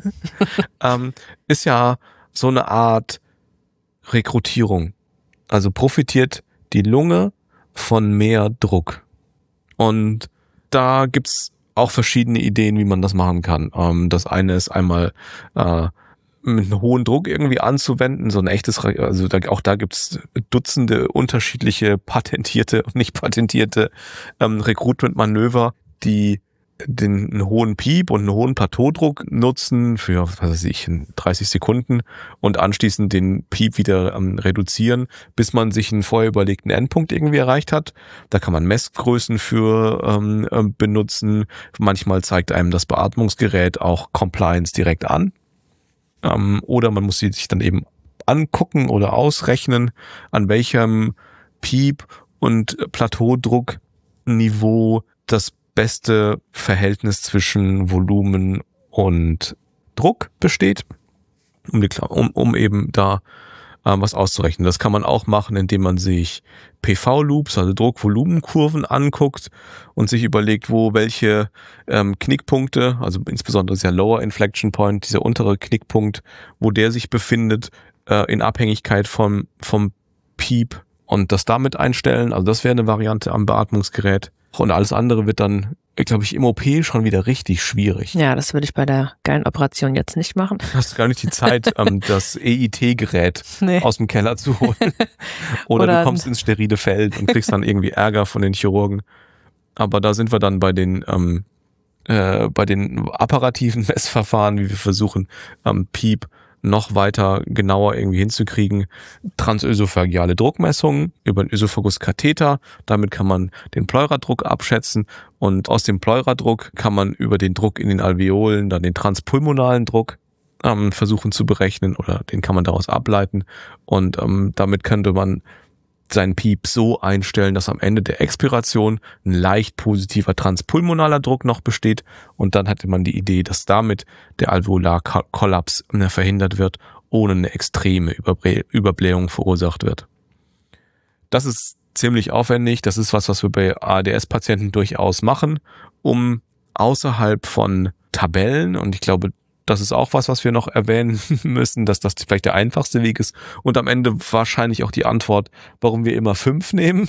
Speaker 1: ist ja so eine Art Rekrutierung. Also profitiert die Lunge von mehr Druck. Und da gibt's auch verschiedene Ideen, wie man das machen kann. Das eine ist einmal mit einem hohen Druck irgendwie anzuwenden, so ein echtes, also auch da gibt's Dutzende unterschiedliche patentierte und nicht patentierte Recruitment-Manöver, die einen hohen Piep und einen hohen Plateaudruck nutzen für, was weiß ich, 30 Sekunden und anschließend den Piep wieder reduzieren, bis man sich einen vorher überlegten Endpunkt irgendwie erreicht hat. Da kann man Messgrößen für benutzen. Manchmal zeigt einem das Beatmungsgerät auch Compliance direkt an. Oder man muss sie sich dann eben angucken oder ausrechnen, an welchem Piep- und Plateaudruckniveau das beste Verhältnis zwischen Volumen und Druck besteht, um eben da was auszurechnen. Das kann man auch machen, indem man sich PV-Loops, also Druck-Volumenkurven anguckt und sich überlegt, wo welche Knickpunkte, also insbesondere dieser Lower Inflection Point, dieser untere Knickpunkt, wo der sich befindet, in Abhängigkeit vom Piep, und das damit einstellen. Also das wäre eine Variante am Beatmungsgerät. Und alles andere wird dann, glaube ich, im OP schon wieder richtig schwierig.
Speaker 2: Ja, das würde ich bei der Gallenoperation jetzt nicht machen.
Speaker 1: Du hast gar nicht die Zeit, das EIT-Gerät aus dem Keller zu holen. Oder du kommst ins sterile Feld und kriegst dann irgendwie Ärger von den Chirurgen. Aber da sind wir dann bei den apparativen Messverfahren, wie wir versuchen, Piep noch weiter genauer irgendwie hinzukriegen. Transösophageale Druckmessungen über den Ösophagus-Katheter. Damit kann man den Pleuradruck abschätzen, und aus dem Pleuradruck kann man über den Druck in den Alveolen dann den transpulmonalen Druck versuchen zu berechnen, oder den kann man daraus ableiten, und damit könnte man seinen Piep so einstellen, dass am Ende der Expiration ein leicht positiver transpulmonaler Druck noch besteht, und dann hatte man die Idee, dass damit der Alveolarkollaps verhindert wird, ohne eine extreme Überblähung verursacht wird. Das ist ziemlich aufwendig, das ist was wir bei ARDS-Patienten durchaus machen, um außerhalb von Tabellen, und ich glaube, das ist auch was wir noch erwähnen müssen, dass das vielleicht der einfachste Weg ist und am Ende wahrscheinlich auch die Antwort, warum wir immer 5 nehmen.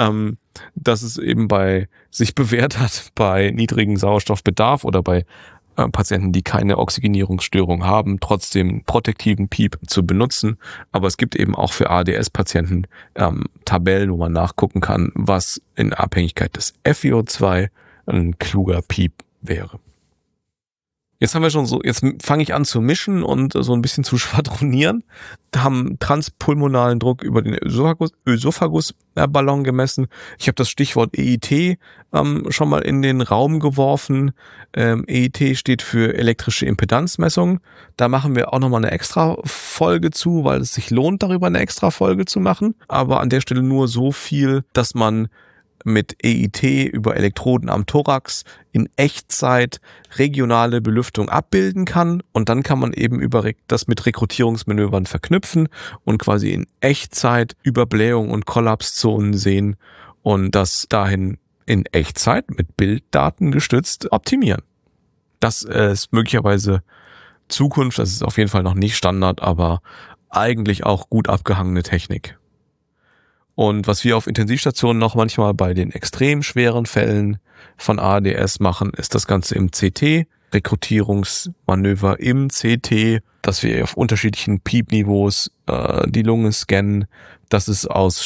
Speaker 1: Dass es eben sich bewährt hat bei niedrigem Sauerstoffbedarf oder bei Patienten, die keine Oxygenierungsstörung haben, trotzdem protektiven PEEP zu benutzen. Aber es gibt eben auch für ARDS-Patienten Tabellen, wo man nachgucken kann, was in Abhängigkeit des FiO2 ein kluger PEEP wäre. Jetzt fange ich an zu mischen und so ein bisschen zu schwadronieren. Wir haben transpulmonalen Druck über den Ösophagusballon gemessen. Ich habe das Stichwort EIT schon mal in den Raum geworfen. EIT steht für elektrische Impedanzmessung. Da machen wir auch nochmal eine extra Folge zu, weil es sich lohnt, darüber eine extra Folge zu machen. Aber an der Stelle nur so viel, dass man mit EIT über Elektroden am Thorax in Echtzeit regionale Belüftung abbilden kann und dann kann man eben das mit Rekrutierungsmanövern verknüpfen und quasi in Echtzeit Überblähung und Kollapszonen sehen und das dahin in Echtzeit mit Bilddaten gestützt optimieren. Das ist möglicherweise Zukunft, das ist auf jeden Fall noch nicht Standard, aber eigentlich auch gut abgehangene Technik. Und was wir auf Intensivstationen noch manchmal bei den extrem schweren Fällen von ARDS machen, ist das Ganze im CT, Rekrutierungsmanöver im CT, dass wir auf unterschiedlichen PEEP-Niveaus die Lunge scannen. Das ist aus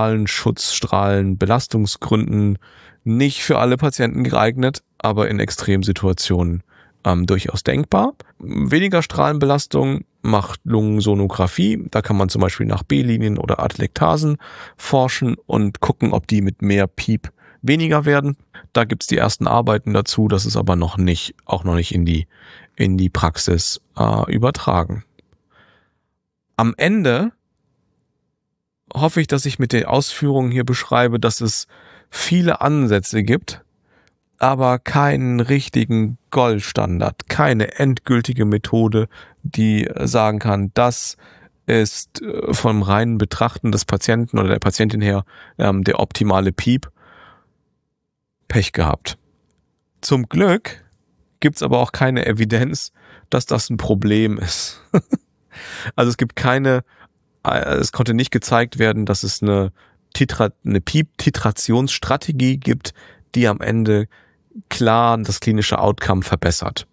Speaker 1: Strahlenbelastungsgründen nicht für alle Patienten geeignet, aber in Extremsituationen durchaus denkbar. Weniger Strahlenbelastung macht Lungensonographie. Da kann man zum Beispiel nach B-Linien oder Atelektasen forschen und gucken, ob die mit mehr PEEP weniger werden. Da gibt's die ersten Arbeiten dazu. Das ist aber noch nicht in die Praxis übertragen. Am Ende hoffe ich, dass ich mit den Ausführungen hier beschreibe, dass es viele Ansätze gibt, aber keinen richtigen Goldstandard, keine endgültige Methode, die sagen kann, das ist vom reinen Betrachten des Patienten oder der Patientin her der optimale PEEP. Pech gehabt. Zum Glück gibt's aber auch keine Evidenz, dass das ein Problem ist. Also es konnte nicht gezeigt werden, dass es eine PEEP-Titrationsstrategie gibt, die am Ende klar das klinische Outcome verbessert.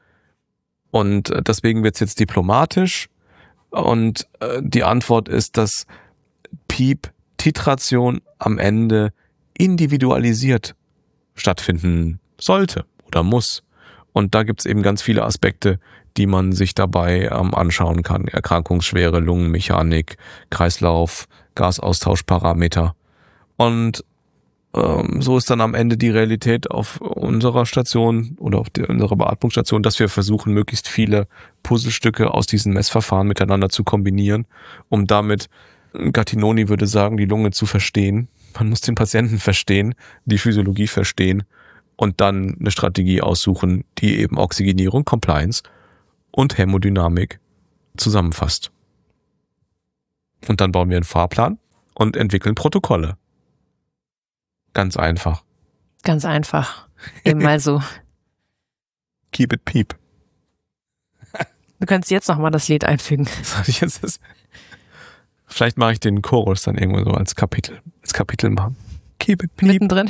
Speaker 1: Und deswegen wird es jetzt diplomatisch und die Antwort ist, dass PEEP-Titration am Ende individualisiert stattfinden sollte oder muss. Und da gibt es eben ganz viele Aspekte, die man sich dabei anschauen kann. Erkrankungsschwere, Lungenmechanik, Kreislauf, Gasaustauschparameter. Und so ist dann am Ende die Realität auf unserer Station oder auf unserer Beatmungsstation, dass wir versuchen, möglichst viele Puzzlestücke aus diesen Messverfahren miteinander zu kombinieren, um damit, Gattinoni würde sagen, die Lunge zu verstehen. Man muss den Patienten verstehen, die Physiologie verstehen und dann eine Strategie aussuchen, die eben Oxygenierung, Compliance und Hämodynamik zusammenfasst. Und dann bauen wir einen Fahrplan und entwickeln Protokolle. Ganz einfach.
Speaker 2: Ganz einfach. Eben mal so.
Speaker 1: Keep it PEEP.
Speaker 2: Du kannst jetzt nochmal das Lied einfügen.
Speaker 1: Vielleicht mache ich den Chorus dann irgendwo so als Kapitel machen. Keep it PEEP.
Speaker 2: Mittendrin.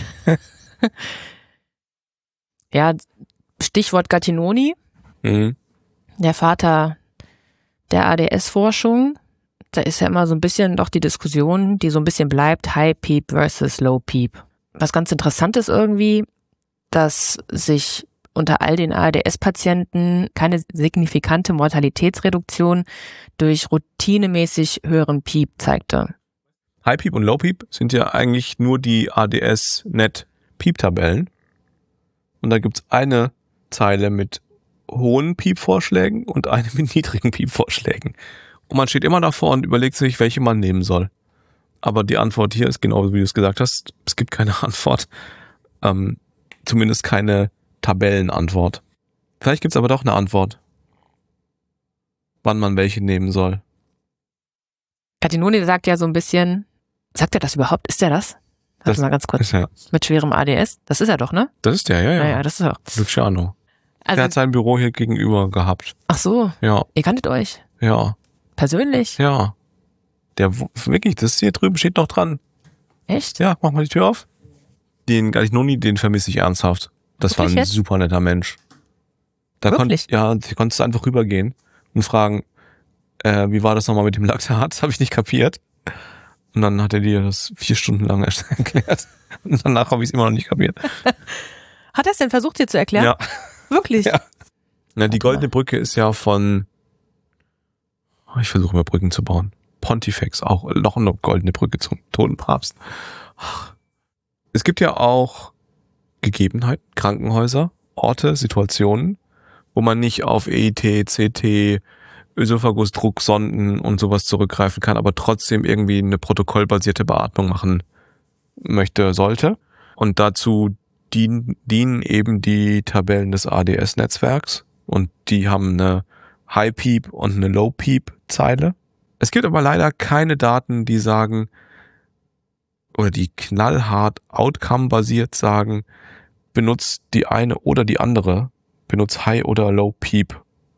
Speaker 2: Ja, Stichwort Gattinoni.
Speaker 1: Mhm.
Speaker 2: Der Vater der ADS-Forschung. Da ist ja immer so ein bisschen doch die Diskussion, die so ein bisschen bleibt, High PEEP versus Low PEEP. Was ganz interessant ist irgendwie, dass sich unter all den ARDS-Patienten keine signifikante Mortalitätsreduktion durch routinemäßig höheren PEEP zeigte.
Speaker 1: High PEEP und Low PEEP sind ja eigentlich nur die ADS-Net-PEEP-Tabellen. Und da gibt's eine Zeile mit hohen PEEP-Vorschlägen und eine mit niedrigen PEEP-Vorschlägen. Und man steht immer davor und überlegt sich, welche man nehmen soll. Aber die Antwort hier ist genauso, wie du es gesagt hast. Es gibt keine Antwort. Zumindest keine Tabellenantwort. Vielleicht gibt es aber doch eine Antwort, wann man welche nehmen soll.
Speaker 2: Gattinoni sagt ja so ein bisschen, sagt er das überhaupt? Ist der das? Warte mal ganz kurz.
Speaker 1: Ist er.
Speaker 2: Mit schwerem ADS? Das ist er doch, ne?
Speaker 1: Das ist der, ja.
Speaker 2: Ja, das ist er.
Speaker 1: Luciano.
Speaker 2: Also,
Speaker 1: Der hat sein Büro hier gegenüber gehabt.
Speaker 2: ach so,
Speaker 1: Ja,
Speaker 2: ihr kanntet euch?
Speaker 1: ja,
Speaker 2: Persönlich?
Speaker 1: ja. Wirklich, das hier drüben steht noch dran.
Speaker 2: Echt?
Speaker 1: Ja, mach mal die Tür auf. Den Gattinoni, den vermisse ich ernsthaft. Das war
Speaker 2: Wirklich
Speaker 1: ein
Speaker 2: jetzt?
Speaker 1: super netter Mensch.
Speaker 2: Wirklich?
Speaker 1: Da konntest du einfach rübergehen und fragen, wie war das nochmal mit dem Laktat? Das habe ich nicht kapiert. Und dann hat er dir das 4 Stunden lang erklärt. Und danach habe ich es immer noch nicht kapiert.
Speaker 2: Hat er es denn versucht, dir zu erklären?
Speaker 1: Ja.
Speaker 2: Wirklich?
Speaker 1: Ja. Na, die Goldene Brücke ist ja von, ich versuche immer Brücken zu bauen. Pontifex, auch noch eine Goldene Brücke zum Toten Papst. Es gibt ja auch Gegebenheiten, Krankenhäuser, Orte, Situationen, wo man nicht auf EIT, CT, Ösophagusdrucksonden und sowas zurückgreifen kann, aber trotzdem irgendwie eine protokollbasierte Beatmung machen möchte, sollte. Und dazu dienen eben die Tabellen des ADS-Netzwerks und die haben eine High-Peep und eine Low-Peep-Zeile. Es gibt aber leider keine Daten, die sagen, oder die knallhart Outcome-basiert sagen, benutzt die eine oder die andere, benutzt High- oder Low-Peep.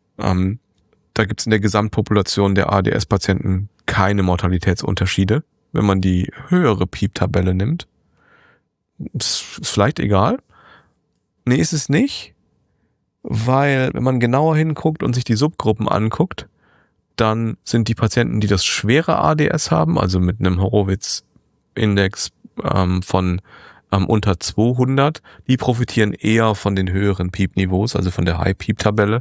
Speaker 1: Da gibt es in der Gesamtpopulation der ADS-Patienten keine Mortalitätsunterschiede, wenn man die höhere Peep-Tabelle nimmt. Ist vielleicht egal. Nee, ist es nicht, weil wenn man genauer hinguckt und sich die Subgruppen anguckt, dann sind die Patienten, die das schwere ADS haben, also mit einem Horowitz-Index von unter 200, die profitieren eher von den höheren Peep-Niveaus, also von der High-Peep-Tabelle,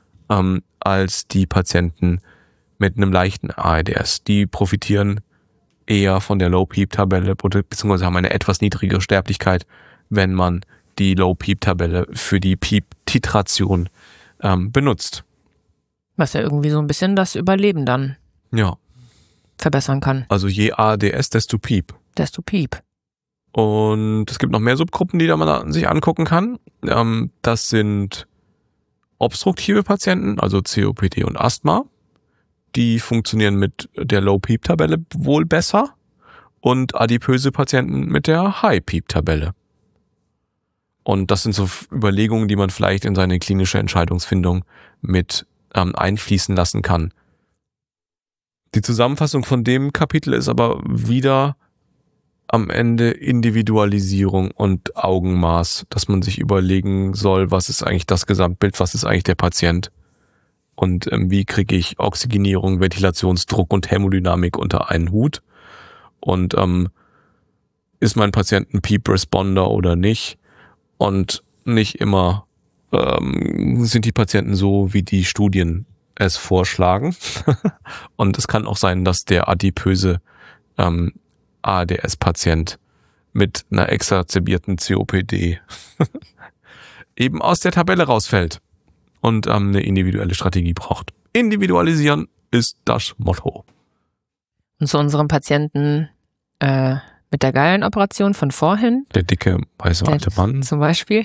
Speaker 1: als die Patienten mit einem leichten ADS. Die profitieren eher von der Low-Peep-Tabelle, beziehungsweise haben eine etwas niedrigere Sterblichkeit, wenn man die Low-Peep-Tabelle für die Peep-Titration benutzt.
Speaker 2: Was ja irgendwie so ein bisschen das Überleben dann verbessern kann.
Speaker 1: Also je ADS, desto Peep.
Speaker 2: Desto Peep.
Speaker 1: Und es gibt noch mehr Subgruppen, die da man sich angucken kann. Das sind obstruktive Patienten, also COPD und Asthma. Die funktionieren mit der Low-Peep-Tabelle wohl besser. Und adipöse Patienten mit der High-Peep-Tabelle. Und das sind so Überlegungen, die man vielleicht in seine klinische Entscheidungsfindung mit einfließen lassen kann. Die Zusammenfassung von dem Kapitel ist aber wieder am Ende Individualisierung und Augenmaß, dass man sich überlegen soll, was ist eigentlich das Gesamtbild, was ist eigentlich der Patient und wie kriege ich Oxygenierung, Ventilationsdruck und Hämodynamik unter einen Hut und ist mein Patient ein Peep-Responder oder nicht und nicht immer sind die Patienten so, wie die Studien es vorschlagen und es kann auch sein, dass der adipöse ADS-Patient mit einer exacerbierten COPD eben aus der Tabelle rausfällt und eine individuelle Strategie braucht. Individualisieren ist das Motto.
Speaker 2: Und zu unserem Patienten mit der Gallenoperation von vorhin.
Speaker 1: Der dicke, weiße alte Mann.
Speaker 2: Zum Beispiel.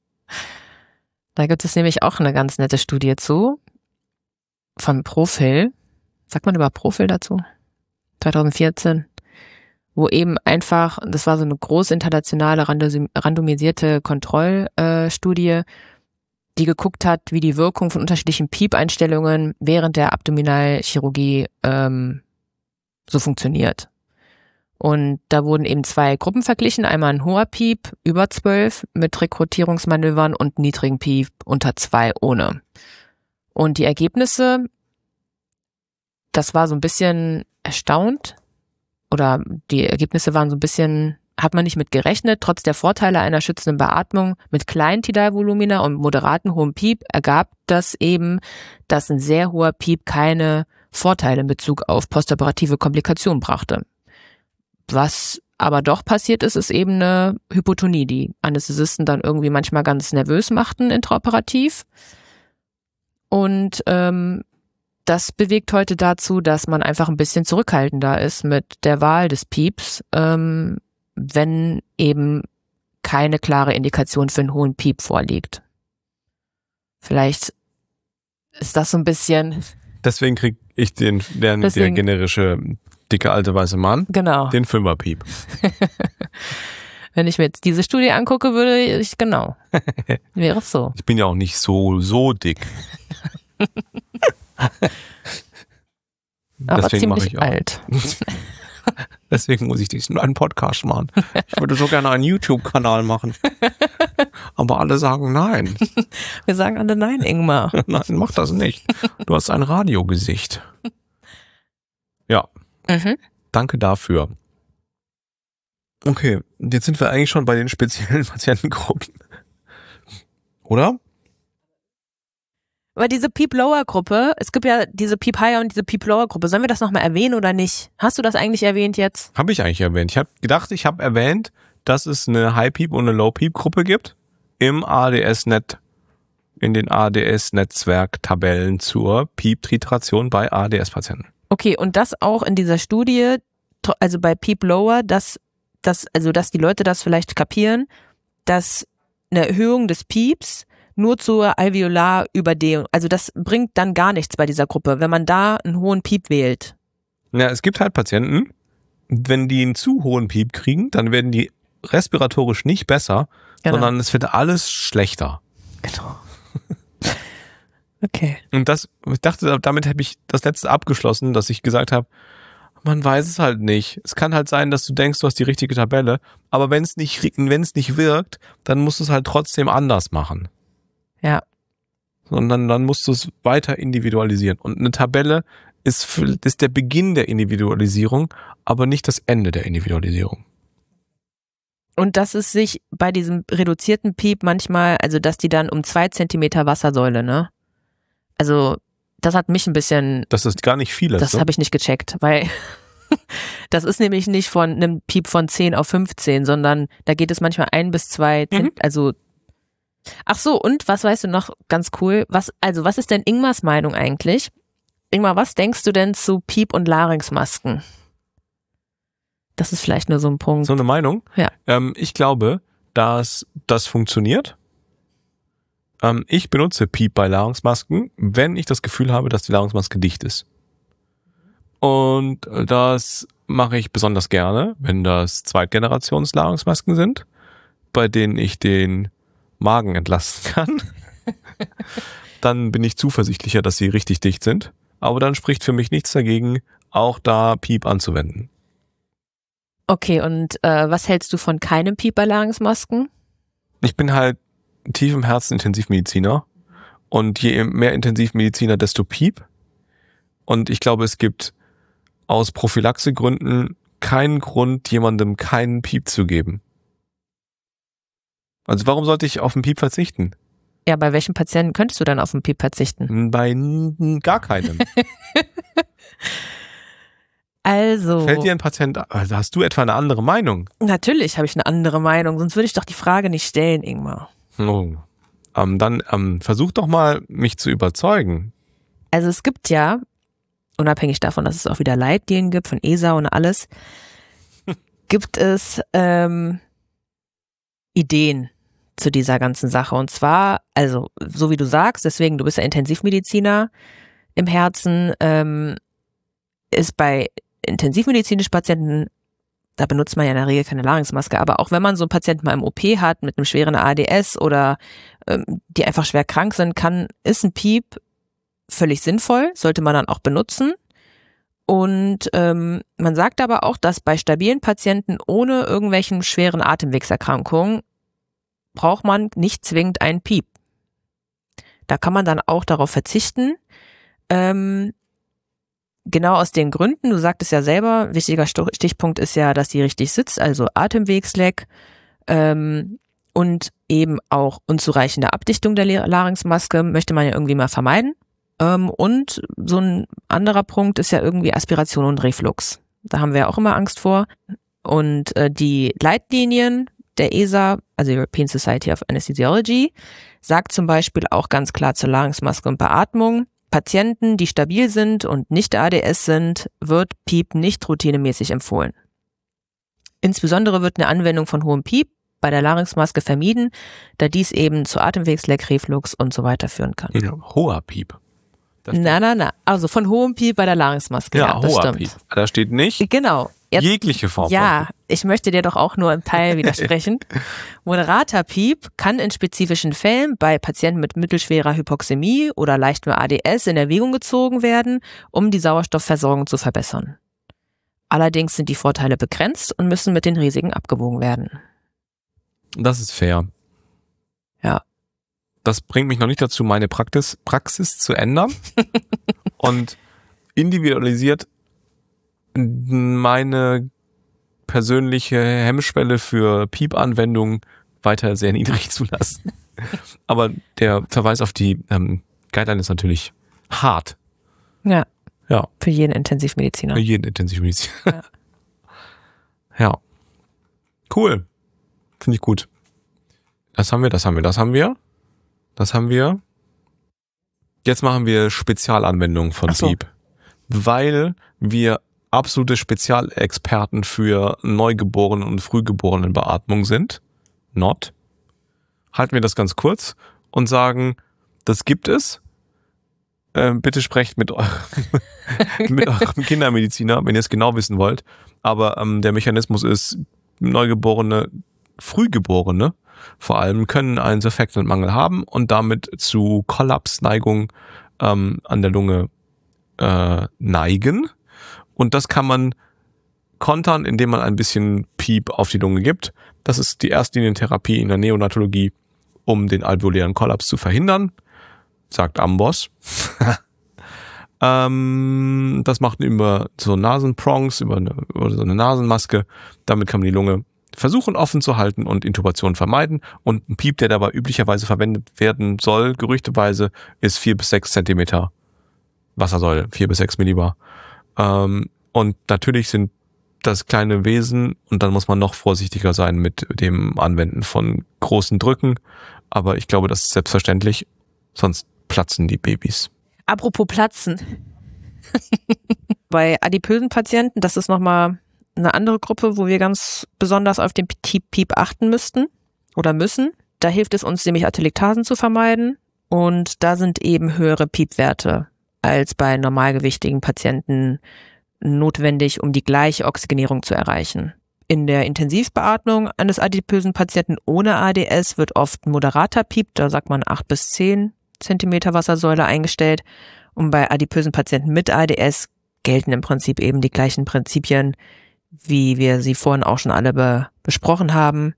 Speaker 2: Da gibt es nämlich auch eine ganz nette Studie zu. Von Profil. Sagt man über Profil dazu? 2014. Wo eben einfach, das war so eine große internationale randomisierte Kontrollstudie, die geguckt hat, wie die Wirkung von unterschiedlichen PEEP-Einstellungen während der Abdominalchirurgie so funktioniert. Und da wurden eben 2 Gruppen verglichen, einmal ein hoher PEEP über 12 mit Rekrutierungsmanövern und niedrigen PEEP unter 2 ohne. Und die Ergebnisse, das war so ein bisschen erstaunt, oder die Ergebnisse waren so ein bisschen, hat man nicht mit gerechnet, trotz der Vorteile einer schützenden Beatmung mit kleinen Tidalvolumina und moderaten hohem PEEP ergab das eben, dass ein sehr hoher PEEP keine Vorteile in Bezug auf postoperative Komplikationen brachte. Was aber doch passiert ist, ist eben eine Hypotonie, die Anästhesisten dann irgendwie manchmal ganz nervös machten intraoperativ. Und das bewegt heute dazu, dass man einfach ein bisschen zurückhaltender ist mit der Wahl des PEEPs, wenn eben keine klare Indikation für einen hohen PEEP vorliegt. Vielleicht ist das so ein bisschen...
Speaker 1: Deswegen kriege ich der generische dicke alte weiße Mann,
Speaker 2: genau,
Speaker 1: den 5er PEEP.
Speaker 2: Wenn ich mir jetzt diese Studie angucke, wäre es so.
Speaker 1: Ich bin ja auch nicht so dick.
Speaker 2: Aber ziemlich alt.
Speaker 1: Deswegen muss ich diesen einen Podcast machen. Ich würde so gerne einen YouTube-Kanal machen. aber alle sagen nein.
Speaker 2: Wir sagen alle nein, Ingmar.
Speaker 1: Nein, mach das nicht. Du hast ein Radiogesicht. Ja, danke dafür. Okay, jetzt sind wir eigentlich schon bei den speziellen Patientengruppen. Oder?
Speaker 2: Aber diese Peep-Lower-Gruppe, es gibt ja diese Peep-Higher und diese Peep-Lower-Gruppe. Sollen wir das nochmal erwähnen oder nicht? Hast du das eigentlich erwähnt jetzt?
Speaker 1: Habe ich eigentlich erwähnt. Ich habe gedacht, ich habe erwähnt, dass es eine High-Peep und eine Low-Peep-Gruppe gibt im ADS-Net, in den ADS-Netzwerk-Tabellen zur Peep-Titration bei ADS-Patienten.
Speaker 2: Okay, und das auch in dieser Studie, also bei Peep-Lower, dass die Leute das vielleicht kapieren, dass eine Erhöhung des Pieps nur zur Alveolarüberdehung, also das bringt dann gar nichts bei dieser Gruppe, wenn man da einen hohen Piep wählt.
Speaker 1: Ja, es gibt halt Patienten, wenn die einen zu hohen Piep kriegen, dann werden die respiratorisch nicht besser, sondern es wird alles schlechter.
Speaker 2: Genau. Okay.
Speaker 1: Und ich dachte, damit habe ich das letzte abgeschlossen, dass ich gesagt habe, man weiß es halt nicht. Es kann halt sein, dass du denkst, du hast die richtige Tabelle, aber wenn es nicht wirkt, dann musst du es halt trotzdem anders machen.
Speaker 2: Ja.
Speaker 1: Sondern dann musst du es weiter individualisieren. Und eine Tabelle ist der Beginn der Individualisierung, aber nicht das Ende der Individualisierung.
Speaker 2: Und dass es sich bei diesem reduzierten Piep manchmal, also dass die dann um 2 Zentimeter Wassersäule, ne? Also das hat mich ein bisschen...
Speaker 1: Das ist gar nicht viel.
Speaker 2: Das habe ich nicht gecheckt, weil das ist nämlich nicht von einem Piep von 10 auf 15, sondern da geht es manchmal 1 bis 2 also... Ach so, und was weißt du noch ganz cool? Was ist denn Ingmars Meinung eigentlich? Ingmar, was denkst du denn zu Piep- und Larynxmasken? Das ist vielleicht nur so ein Punkt.
Speaker 1: So eine Meinung?
Speaker 2: Ja.
Speaker 1: Ich glaube, dass das funktioniert. Ich benutze Piep bei Larynxmasken, wenn ich das Gefühl habe, dass die Larynxmaske dicht ist. Und das mache ich besonders gerne, wenn das Zweitgenerations-Larynxmasken sind, bei denen ich den Magen entlasten kann. Dann bin ich zuversichtlicher, dass sie richtig dicht sind. Aber dann spricht für mich nichts dagegen, auch da Piep anzuwenden.
Speaker 2: Okay, und was hältst du von keinem Piep bei Larynxmasken?
Speaker 1: Ich bin halt tief im Herzen Intensivmediziner. Und je mehr Intensivmediziner, desto Piep. Und ich glaube, es gibt aus Prophylaxegründen keinen Grund, jemandem keinen Piep zu geben. Also warum sollte ich auf den Piep verzichten?
Speaker 2: Ja, bei welchen Patienten könntest du dann auf den Piep verzichten?
Speaker 1: Bei gar keinem.
Speaker 2: Also.
Speaker 1: Fällt dir ein Patient, also hast du etwa eine andere Meinung?
Speaker 2: Natürlich habe ich eine andere Meinung, sonst würde ich doch die Frage nicht stellen, Ingmar.
Speaker 1: Oh. Dann versuch doch mal, mich zu überzeugen.
Speaker 2: Also es gibt ja, unabhängig davon, dass es auch wieder Leitlinien gibt von ESA und alles, gibt es Ideen zu dieser ganzen Sache. Und zwar, also so wie du sagst, deswegen, du bist ja Intensivmediziner im Herzen, ist bei intensivmedizinischen Patienten, da benutzt man ja in der Regel keine Larynxmaske, aber auch wenn man so einen Patienten mal im OP hat mit einem schweren ADS oder die einfach schwer krank sind, ist ein Piep völlig sinnvoll, sollte man dann auch benutzen. Und man sagt aber auch, dass bei stabilen Patienten ohne irgendwelchen schweren Atemwegserkrankungen braucht man nicht zwingend einen Piep. Da kann man dann auch darauf verzichten. Genau aus den Gründen, du sagtest ja selber, wichtiger Stichpunkt ist ja, dass die richtig sitzt, also Atemwegsleck und eben auch unzureichende Abdichtung der Larynxmaske möchte man ja irgendwie mal vermeiden. Und so ein anderer Punkt ist ja irgendwie Aspiration und Reflux. Da haben wir ja auch immer Angst vor. Und die Leitlinien der ESA, also European Society of Anesthesiology, sagt zum Beispiel auch ganz klar zur Larynxmaske und Beatmung, Patienten, die stabil sind und nicht ADS sind, wird Piep nicht routinemäßig empfohlen. Insbesondere wird eine Anwendung von hohem Piep bei der Larynxmaske vermieden, da dies eben zu Atemwegsleck, Reflux und so weiter führen kann.
Speaker 1: Ja, hoher Piep.
Speaker 2: Also von hohem Piep bei der Larynxmaske.
Speaker 1: Ja,
Speaker 2: das
Speaker 1: hoher
Speaker 2: stimmt.
Speaker 1: Piep. Da steht nicht
Speaker 2: genau.
Speaker 1: jegliche Form
Speaker 2: Ja,
Speaker 1: von Piep.
Speaker 2: ich möchte dir doch auch nur im Teil widersprechen. Moderater Piep kann in spezifischen Fällen bei Patienten mit mittelschwerer Hypoxämie oder leichtem ADS in Erwägung gezogen werden, um die Sauerstoffversorgung zu verbessern. Allerdings sind die Vorteile begrenzt und müssen mit den Risiken abgewogen werden.
Speaker 1: Das ist fair. Das bringt mich noch nicht dazu, meine Praxis zu ändern und individualisiert meine persönliche Hemmschwelle für Piep-Anwendungen weiter sehr niedrig zu lassen. Aber der Verweis auf die Guideline ist natürlich hart.
Speaker 2: Ja.
Speaker 1: Ja.
Speaker 2: Für jeden Intensivmediziner.
Speaker 1: Für jeden Intensivmediziner.
Speaker 2: Ja.
Speaker 1: Ja. Cool. Finde ich gut. Das haben wir. Jetzt machen wir Spezialanwendungen von Piep. Weil wir absolute Spezialexperten für Neugeborenen und Frühgeborenenbeatmung sind. Halten wir das ganz kurz und sagen, das gibt es. Bitte sprecht mit eurem Kindermediziner, wenn ihr es genau wissen wollt. Aber der Mechanismus ist, Neugeborene, Frühgeborene vor allem können einen Surfactant-Mangel haben und damit zu Kollapsneigung an der Lunge neigen. Und das kann man kontern, indem man ein bisschen Piep auf die Lunge gibt. Das ist die Erstlinientherapie in der Neonatologie, um den alveolären Kollaps zu verhindern, sagt Amboss. Das macht man über so Nasenprongs, über so eine Nasenmaske. Damit kann man die Lunge versuchen offen zu halten und Intubation vermeiden. Und ein Piep, der dabei üblicherweise verwendet werden soll, gerüchteweise, ist 4 bis 6 Zentimeter Wassersäule, 4 bis 6 Millibar. Und natürlich sind das kleine Wesen und dann muss man noch vorsichtiger sein mit dem Anwenden von großen Drücken. Aber ich glaube, das ist selbstverständlich, sonst platzen die Babys.
Speaker 2: Apropos Platzen. Bei adipösen Patienten, das ist nochmal eine andere Gruppe, wo wir ganz besonders auf den Piep achten müssten oder müssen. Da hilft es uns nämlich Atelektasen zu vermeiden und da sind eben höhere Piepwerte als bei normalgewichtigen Patienten notwendig, um die gleiche Oxygenierung zu erreichen. In der Intensivbeatmung eines adipösen Patienten ohne ADS wird oft ein moderater Piep, da sagt man 8 bis 10 Zentimeter Wassersäule eingestellt. Und bei adipösen Patienten mit ADS gelten im Prinzip eben die gleichen Prinzipien, wie wir sie vorhin auch schon alle besprochen haben.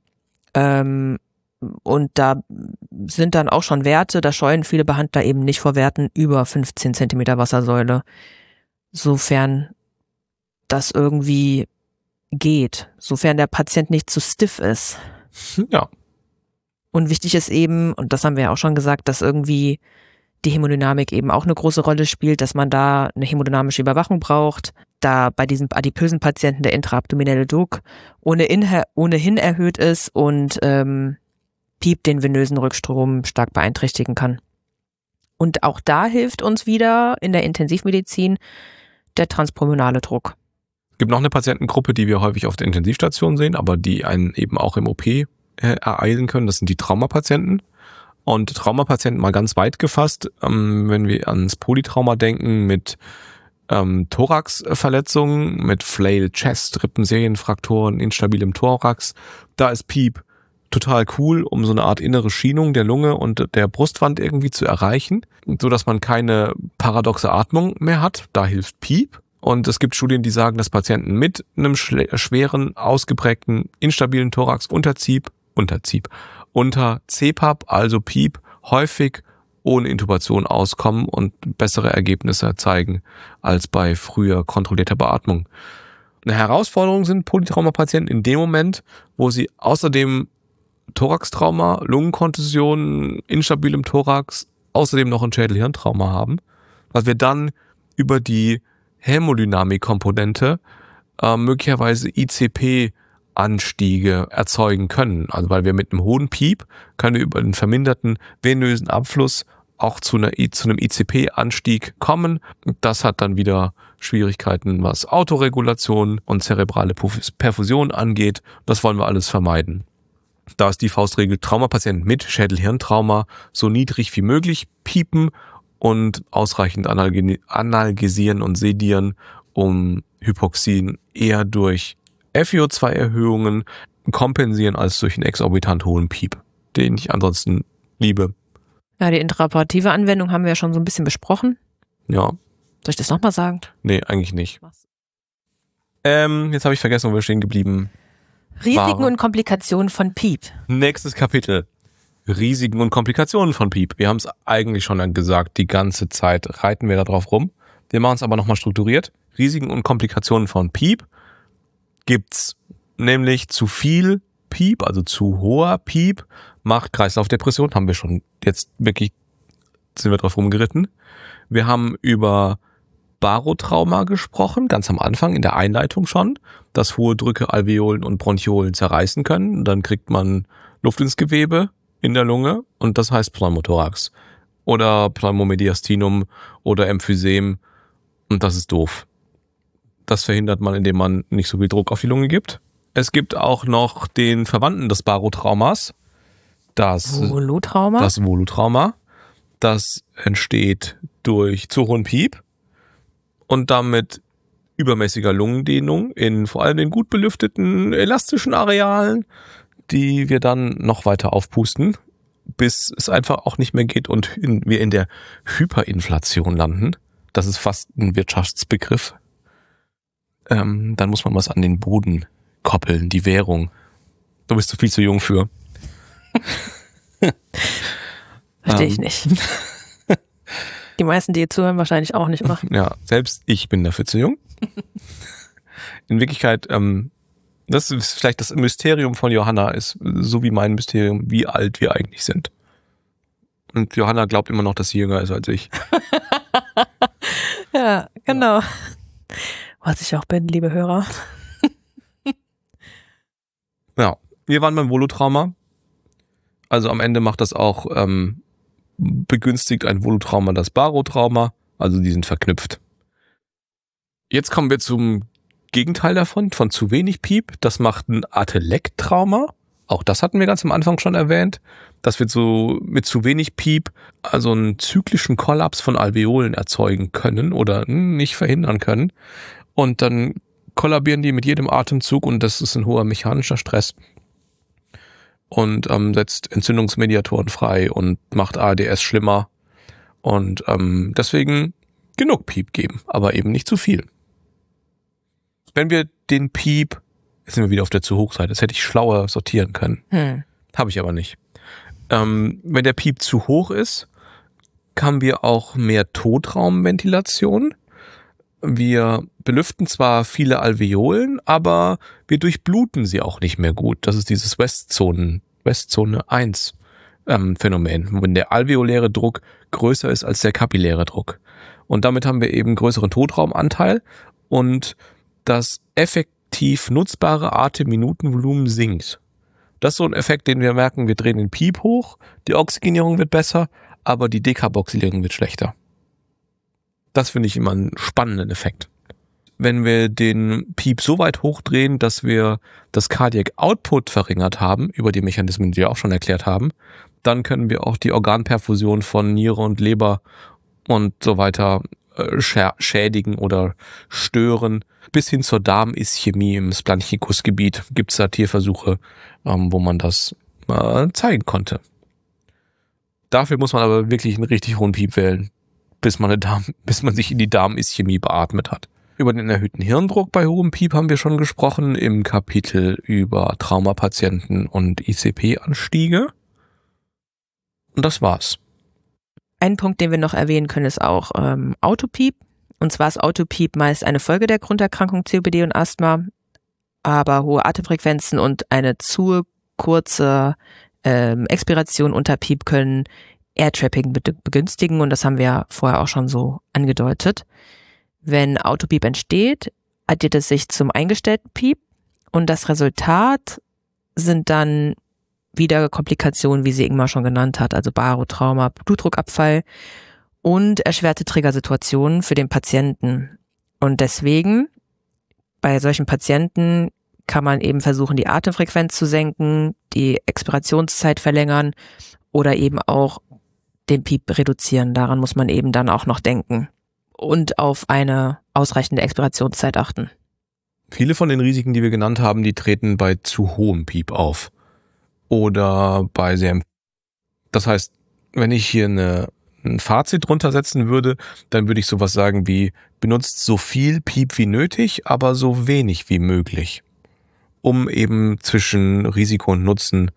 Speaker 2: Und da sind dann auch schon Werte, da scheuen viele Behandler eben nicht vor Werten über 15 Zentimeter Wassersäule, sofern das irgendwie geht, sofern der Patient nicht zu stiff ist.
Speaker 1: Ja.
Speaker 2: Und wichtig ist eben, und das haben wir ja auch schon gesagt, dass irgendwie die Hämodynamik eben auch eine große Rolle spielt, dass man da eine hämodynamische Überwachung braucht, da bei diesen adipösen Patienten der intraabdominelle Druck ohnehin erhöht ist und Piep den venösen Rückstrom stark beeinträchtigen kann. Und auch da hilft uns wieder in der Intensivmedizin der transpulmonale Druck.
Speaker 1: Es gibt noch eine Patientengruppe, die wir häufig auf der Intensivstation sehen, aber die einen eben auch im OP ereilen können. Das sind die Traumapatienten. Und Traumapatienten mal ganz weit gefasst, wenn wir ans Polytrauma denken mit Thoraxverletzungen, mit Flail Chest, Rippenserienfrakturen, instabilem Thorax, da ist Piep total cool, um so eine Art innere Schienung der Lunge und der Brustwand irgendwie zu erreichen, so dass man keine paradoxe Atmung mehr hat. Da hilft Piep. Und es gibt Studien, die sagen, dass Patienten mit einem schweren, ausgeprägten, instabilen Thorax unter CPAP, also Piep, häufig ohne Intubation auskommen und bessere Ergebnisse zeigen als bei früher kontrollierter Beatmung. Eine Herausforderung sind Polytraumapatienten in dem Moment, wo sie außerdem Thoraxtrauma, Lungenkontusion, instabilem Thorax, außerdem noch ein Schädel-Hirntrauma haben, weil wir dann über die Hämodynamik-Komponente möglicherweise ICP-Anstiege erzeugen können. Also weil wir mit einem hohen Piep können wir über den verminderten venösen Abfluss auch zu einem ICP-Anstieg kommen. Das hat dann wieder Schwierigkeiten, was Autoregulation und zerebrale Perfusion angeht. Das wollen wir alles vermeiden. Da ist die Faustregel, Traumapatienten mit Schädel-Hirntrauma so niedrig wie möglich piepen und ausreichend analgesieren und sedieren, um Hypoxien eher durch FiO2-Erhöhungen kompensieren als durch einen exorbitant hohen Piep, den ich ansonsten liebe.
Speaker 2: Ja, die intraoperative Anwendung haben wir ja schon so ein bisschen besprochen.
Speaker 1: Ja.
Speaker 2: Soll ich das nochmal sagen?
Speaker 1: Nee, eigentlich nicht. Jetzt habe ich vergessen, wo wir stehen geblieben
Speaker 2: Risiken und Komplikationen von Piep.
Speaker 1: Nächstes Kapitel. Risiken und Komplikationen von PEEP. Wir haben es eigentlich schon gesagt, die ganze Zeit reiten wir da drauf rum. Wir machen es aber nochmal strukturiert. Risiken und Komplikationen von PEEP gibt's nämlich zu viel PEEP, also zu hoher PEEP, macht Kreislaufdepression, haben wir schon jetzt wirklich, sind wir drauf rumgeritten. Wir haben über Barotrauma gesprochen, ganz am Anfang in der Einleitung schon, dass hohe Drücke Alveolen und Bronchiolen zerreißen können. Dann kriegt man Luft ins Gewebe in der Lunge und das heißt Pneumothorax oder Pneumomediastinum oder Emphysem und das ist doof. Das verhindert man, indem man nicht so viel Druck auf die Lunge gibt. Es gibt auch noch den Verwandten des Barotraumas, das Volutrauma. Das entsteht durch zu hohen PEEP und damit übermäßiger Lungendehnung in vor allem den gut belüfteten elastischen Arealen, die wir dann noch weiter aufpusten, bis es einfach auch nicht mehr geht und wir in der Hyperinflation landen. Das ist fast ein Wirtschaftsbegriff. Dann muss man was an den Boden koppeln, die Währung. Du bist viel zu jung für.
Speaker 2: Verstehe ich nicht. Die meisten, die zuhören, wahrscheinlich auch nicht machen.
Speaker 1: Ja, selbst ich bin dafür zu jung. In Wirklichkeit, das ist vielleicht das Mysterium von Johanna, ist so wie mein Mysterium, wie alt wir eigentlich sind. Und Johanna glaubt immer noch, dass sie jünger ist als ich.
Speaker 2: Ja, genau. Was ich auch bin, liebe Hörer.
Speaker 1: Ja, wir waren beim Volutrauma. Also am Ende macht das auch, begünstigt ein Volutrauma das Barotrauma. Also die sind verknüpft. Jetzt kommen wir zum Gegenteil davon, von zu wenig PEEP. Das macht ein Atelektrauma. Auch das hatten wir ganz am Anfang schon erwähnt, dass wir so mit zu wenig PEEP also einen zyklischen Kollaps von Alveolen erzeugen können oder nicht verhindern können. Und dann kollabieren die mit jedem Atemzug und das ist ein hoher mechanischer Stress und setzt Entzündungsmediatoren frei und macht ARDS schlimmer. Und deswegen genug PEEP geben, aber eben nicht zu viel. Wenn wir den PEEP, jetzt sind wir wieder auf der zu hoch Seite, das hätte ich schlauer sortieren können. Habe ich aber nicht. Wenn der PEEP zu hoch ist, haben wir auch mehr Totraumventilation. Wir belüften zwar viele Alveolen, aber wir durchbluten sie auch nicht mehr gut. Das ist dieses Westzone 1 Phänomen, wenn der alveoläre Druck größer ist als der kapilläre Druck. Und damit haben wir eben größeren Totraumanteil und das effektiv nutzbare Atemminutenvolumen sinkt. Das ist so ein Effekt, den wir merken, wir drehen den PEEP hoch, die Oxygenierung wird besser, aber die Dekarboxylierung wird schlechter. Das finde ich immer einen spannenden Effekt. Wenn wir den PEEP so weit hochdrehen, dass wir das Cardiac Output verringert haben, über die Mechanismen, die wir auch schon erklärt haben, dann können wir auch die Organperfusion von Niere und Leber und so weiter schädigen oder stören. Bis hin zur Darmischämie im Splanchnicus-Gebiet gibt es da Tierversuche, wo man das zeigen konnte. Dafür muss man aber wirklich einen richtig hohen PEEP wählen, bis man sich in die Darmischämie beatmet hat. Über den erhöhten Hirndruck bei hohem PEEP haben wir schon gesprochen im Kapitel über Traumapatienten und ICP-Anstiege. Und das war's.
Speaker 2: Ein Punkt, den wir noch erwähnen können, ist auch Autopiep. Und zwar ist Autopiep meist eine Folge der Grunderkrankung COPD und Asthma, aber hohe Atemfrequenzen und eine zu kurze Expiration unter Piep können Airtrapping begünstigen und das haben wir ja vorher auch schon so angedeutet. Wenn Autopiep entsteht, addiert es sich zum eingestellten Piep und das Resultat sind dann wieder Komplikationen, wie sie Ingmar schon genannt hat, also Barotrauma, Blutdruckabfall und erschwerte Triggersituationen für den Patienten. Und deswegen, bei solchen Patienten kann man eben versuchen, die Atemfrequenz zu senken, die Expirationszeit verlängern oder eben auch den Piep reduzieren. Daran muss man eben dann auch noch denken und auf eine ausreichende Expirationszeit achten.
Speaker 1: Viele von den Risiken, die wir genannt haben, die treten bei zu hohem Piep auf. Oder bei sehr... Das heißt, wenn ich hier ein Fazit drunter setzen würde, dann würde ich sowas sagen wie, benutzt so viel Piep wie nötig, aber so wenig wie möglich, um eben zwischen Risiko und Nutzen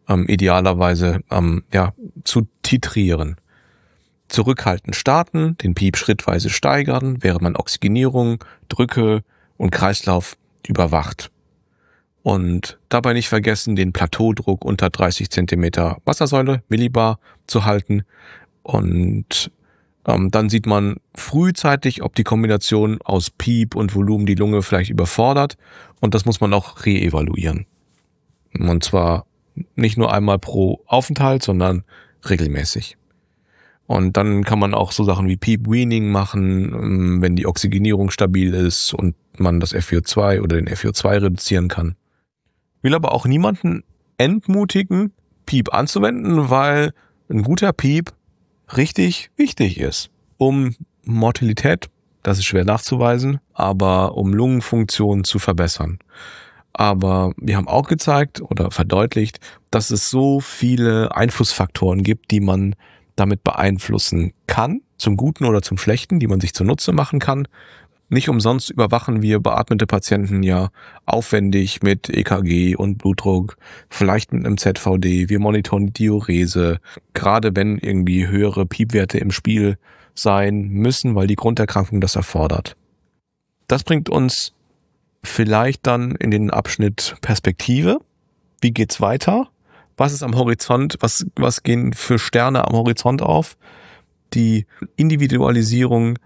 Speaker 1: idealerweise zu titrieren. Zurückhaltend starten, den Piep schrittweise steigern, während man Oxygenierung, Drücke und Kreislauf überwacht. Und dabei nicht vergessen, den Plateaudruck unter 30 Zentimeter Wassersäule, Millibar, zu halten. Und dann sieht man frühzeitig, ob die Kombination aus Piep und Volumen die Lunge vielleicht überfordert. Und das muss man auch reevaluieren. Und zwar nicht nur einmal pro Aufenthalt, sondern regelmäßig. Und dann kann man auch so Sachen wie Peep Weaning machen, wenn die Oxygenierung stabil ist und man das FiO2 oder den FiO2 reduzieren kann. Will aber auch niemanden entmutigen, Peep anzuwenden, weil ein guter Peep richtig wichtig ist, um Mortalität, das ist schwer nachzuweisen, aber um Lungenfunktion zu verbessern. Aber wir haben auch gezeigt oder verdeutlicht, dass es so viele Einflussfaktoren gibt, die man damit beeinflussen kann, zum Guten oder zum Schlechten, die man sich zunutze machen kann. Nicht umsonst überwachen wir beatmete Patienten ja aufwendig mit EKG und Blutdruck, vielleicht mit einem ZVD. Wir monitoren die Diurese, gerade wenn irgendwie höhere Piepwerte im Spiel sein müssen, weil die Grunderkrankung das erfordert. Das bringt uns vielleicht dann in den Abschnitt Perspektive. Wie geht's weiter? Was ist am Horizont? Was gehen für Sterne am Horizont auf? Die Individualisierung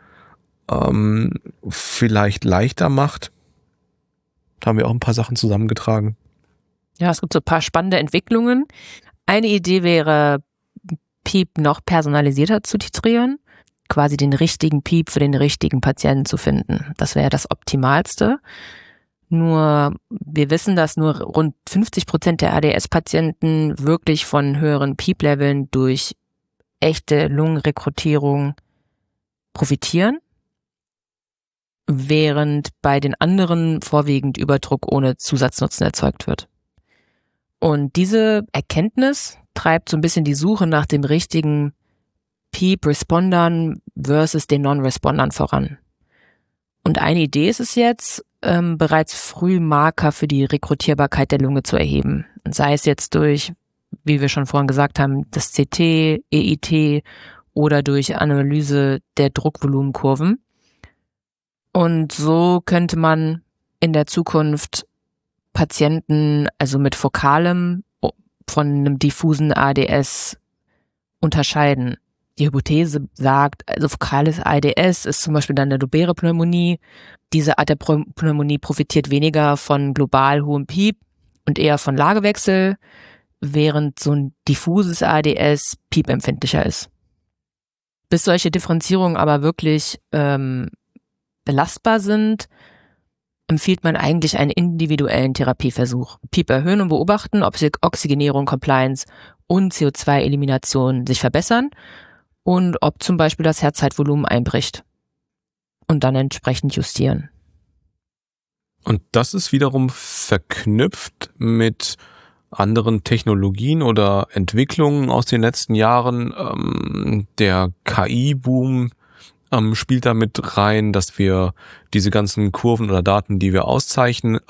Speaker 1: vielleicht leichter macht. Da haben wir auch ein paar Sachen zusammengetragen.
Speaker 2: Ja, es gibt so ein paar spannende Entwicklungen. Eine Idee wäre, Piep noch personalisierter zu titrieren, quasi den richtigen Piep für den richtigen Patienten zu finden. Das wäre das Optimalste. Nur wir wissen, dass nur rund 50% der ADS-Patienten wirklich von höheren Piep-Leveln durch echte Lungenrekrutierung profitieren, während bei den anderen vorwiegend Überdruck ohne Zusatznutzen erzeugt wird. Und diese Erkenntnis treibt so ein bisschen die Suche nach dem richtigen Peep-Respondern versus den Non-Respondern voran. Und eine Idee ist es jetzt, bereits früh Marker für die Rekrutierbarkeit der Lunge zu erheben. Sei es jetzt durch, wie wir schon vorhin gesagt haben, das CT, EIT oder durch Analyse der Druckvolumenkurven. Und so könnte man in der Zukunft Patienten, also mit fokalem von einem diffusen ADS unterscheiden. Die Hypothese sagt, also fokales ADS ist zum Beispiel dann eine lobäre Pneumonie. Diese Art der Pneumonie profitiert weniger von global hohem Piep und eher von Lagewechsel, während so ein diffuses ADS piepempfindlicher ist. Bis solche Differenzierungen aber wirklich belastbar sind, empfiehlt man eigentlich einen individuellen Therapieversuch. Piep erhöhen und beobachten, ob Oxygenierung, Compliance und CO2-Elimination sich verbessern und ob zum Beispiel das Herzzeitvolumen einbricht. Und dann entsprechend justieren.
Speaker 1: Und das ist wiederum verknüpft mit anderen Technologien oder Entwicklungen aus den letzten Jahren. Der KI-Boom spielt damit rein, dass wir diese ganzen Kurven oder Daten, die wir aufzeichnen,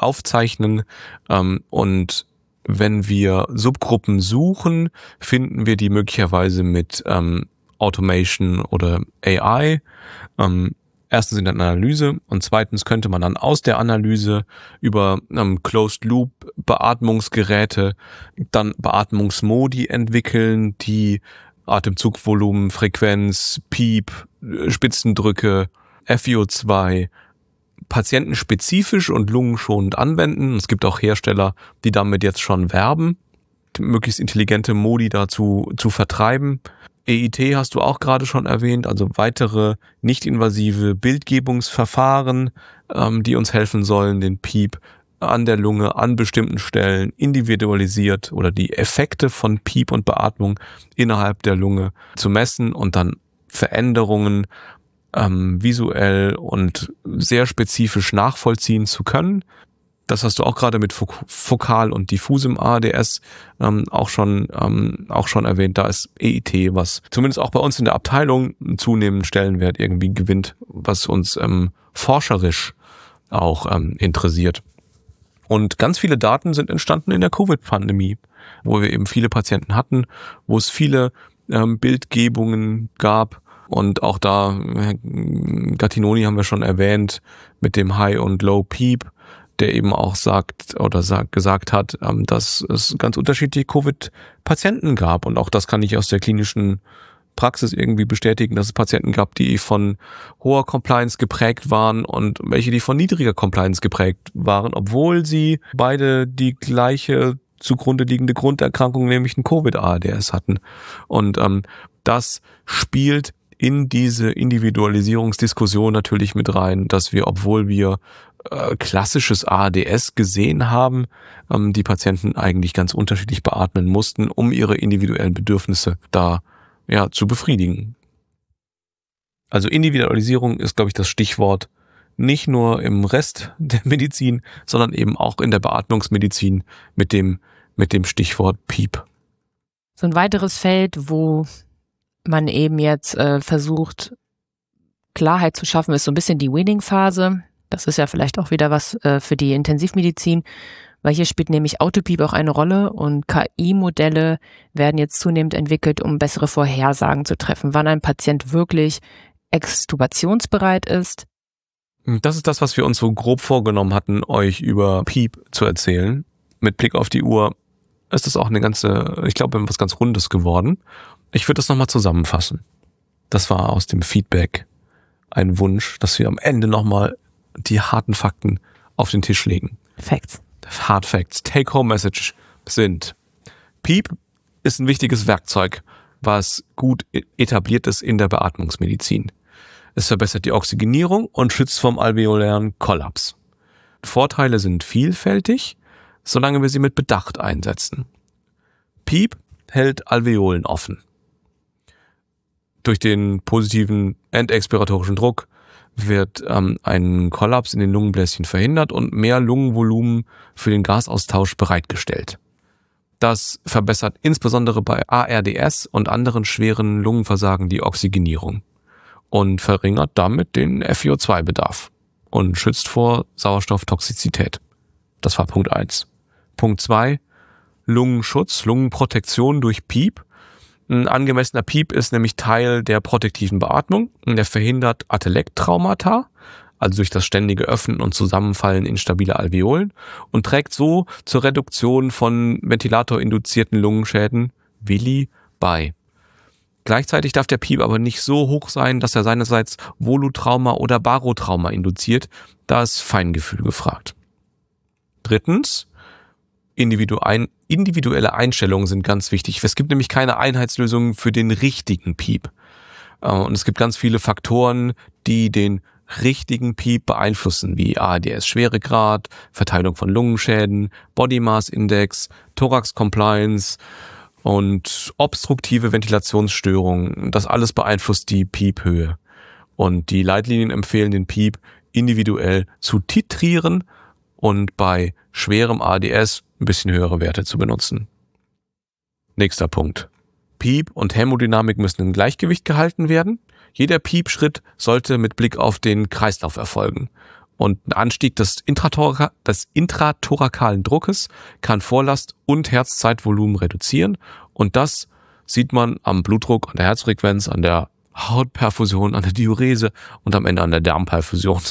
Speaker 1: und wenn wir Subgruppen suchen, finden wir die möglicherweise mit Automation oder AI. Erstens in der Analyse und zweitens könnte man dann aus der Analyse über Closed-Loop-Beatmungsgeräte dann Beatmungsmodi entwickeln, die Atemzugvolumen, Frequenz, Piep, Spitzendrücke, FiO2 patientenspezifisch und lungenschonend anwenden. Es gibt auch Hersteller, die damit jetzt schon werben, möglichst intelligente Modi dazu zu vertreiben. EIT hast du auch gerade schon erwähnt, also weitere nicht-invasive Bildgebungsverfahren, die uns helfen sollen, den Piep an der Lunge, an bestimmten Stellen individualisiert oder die Effekte von Piep und Beatmung innerhalb der Lunge zu messen und dann Veränderungen visuell und sehr spezifisch nachvollziehen zu können. Das hast du auch gerade mit fokal und diffusem ADS auch schon erwähnt. Da ist EIT, was zumindest auch bei uns in der Abteilung einen zunehmenden Stellenwert irgendwie gewinnt, was uns forscherisch auch interessiert. Und ganz viele Daten sind entstanden in der Covid-Pandemie, wo wir eben viele Patienten hatten, wo es viele Bildgebungen gab. Und auch da, Gattinoni haben wir schon erwähnt, mit dem High- und Low-Peep, der eben auch gesagt hat, dass es ganz unterschiedliche Covid-Patienten gab. Und auch das kann ich aus der klinischen Praxis irgendwie bestätigen, dass es Patienten gab, die von hoher Compliance geprägt waren und welche, die von niedriger Compliance geprägt waren, obwohl sie beide die gleiche zugrunde liegende Grunderkrankung, nämlich ein Covid-ARDS hatten. Und das spielt in diese Individualisierungsdiskussion natürlich mit rein, dass wir, obwohl wir klassisches ARDS gesehen haben, die Patienten eigentlich ganz unterschiedlich beatmen mussten, um ihre individuellen Bedürfnisse da zu befriedigen. Also Individualisierung ist, glaube ich, das Stichwort, nicht nur im Rest der Medizin, sondern eben auch in der Beatmungsmedizin mit dem Stichwort PEEP.
Speaker 2: So ein weiteres Feld, wo man eben jetzt versucht, Klarheit zu schaffen, ist so ein bisschen die Weaning-Phase. Das ist ja vielleicht auch wieder was für die Intensivmedizin, weil hier spielt nämlich Auto-PEEP auch eine Rolle und KI-Modelle werden jetzt zunehmend entwickelt, um bessere Vorhersagen zu treffen, wann ein Patient wirklich extubationsbereit ist.
Speaker 1: Das ist das, was wir uns so grob vorgenommen hatten, euch über PEEP zu erzählen. Mit Blick auf die Uhr ist das auch ich glaube, was ganz Rundes geworden. Ich würde das nochmal zusammenfassen. Das war aus dem Feedback ein Wunsch, dass wir am Ende nochmal die harten Fakten auf den Tisch legen.
Speaker 2: Facts.
Speaker 1: Hard Facts, Take-Home-Message sind: PEEP ist ein wichtiges Werkzeug, was gut etabliert ist in der Beatmungsmedizin. Es verbessert die Oxygenierung und schützt vom alveolären Kollaps. Vorteile sind vielfältig, solange wir sie mit Bedacht einsetzen. PEEP hält Alveolen offen. Durch den positiven endexpiratorischen Druck wird ein Kollaps in den Lungenbläschen verhindert und mehr Lungenvolumen für den Gasaustausch bereitgestellt. Das verbessert insbesondere bei ARDS und anderen schweren Lungenversagen die Oxygenierung und verringert damit den FiO2-Bedarf und schützt vor Sauerstofftoxizität. Das war Punkt 1. Punkt 2, Lungenschutz, Lungenprotektion durch PEEP. Ein angemessener PEEP ist nämlich Teil der protektiven Beatmung. Der verhindert Atelektraumata, also durch das ständige Öffnen und Zusammenfallen instabiler Alveolen, und trägt so zur Reduktion von ventilatorinduzierten Lungenschäden (VILI) bei. Gleichzeitig darf der PEEP aber nicht so hoch sein, dass er seinerseits Volutrauma oder Barotrauma induziert. Da ist Feingefühl gefragt. Drittens, individuelle Einstellungen sind ganz wichtig. Es gibt nämlich keine Einheitslösung für den richtigen PEEP. Und es gibt ganz viele Faktoren, die den richtigen PEEP beeinflussen, wie ARDS-Schweregrad, Verteilung von Lungenschäden, Body Mass Index, Thorax Compliance und obstruktive Ventilationsstörungen. Das alles beeinflusst die PEEP-Höhe. Und die Leitlinien empfehlen, den PEEP individuell zu titrieren und bei schwerem ARDS ein bisschen höhere Werte zu benutzen. Nächster Punkt. PEEP und Hämodynamik müssen im Gleichgewicht gehalten werden. Jeder PEEP-Schritt sollte mit Blick auf den Kreislauf erfolgen. Und ein Anstieg des intratorakalen Druckes kann Vorlast und Herzzeitvolumen reduzieren. Und das sieht man am Blutdruck, an der Herzfrequenz, an der Hautperfusion, an der Diurese und am Ende an der Darmperfusion.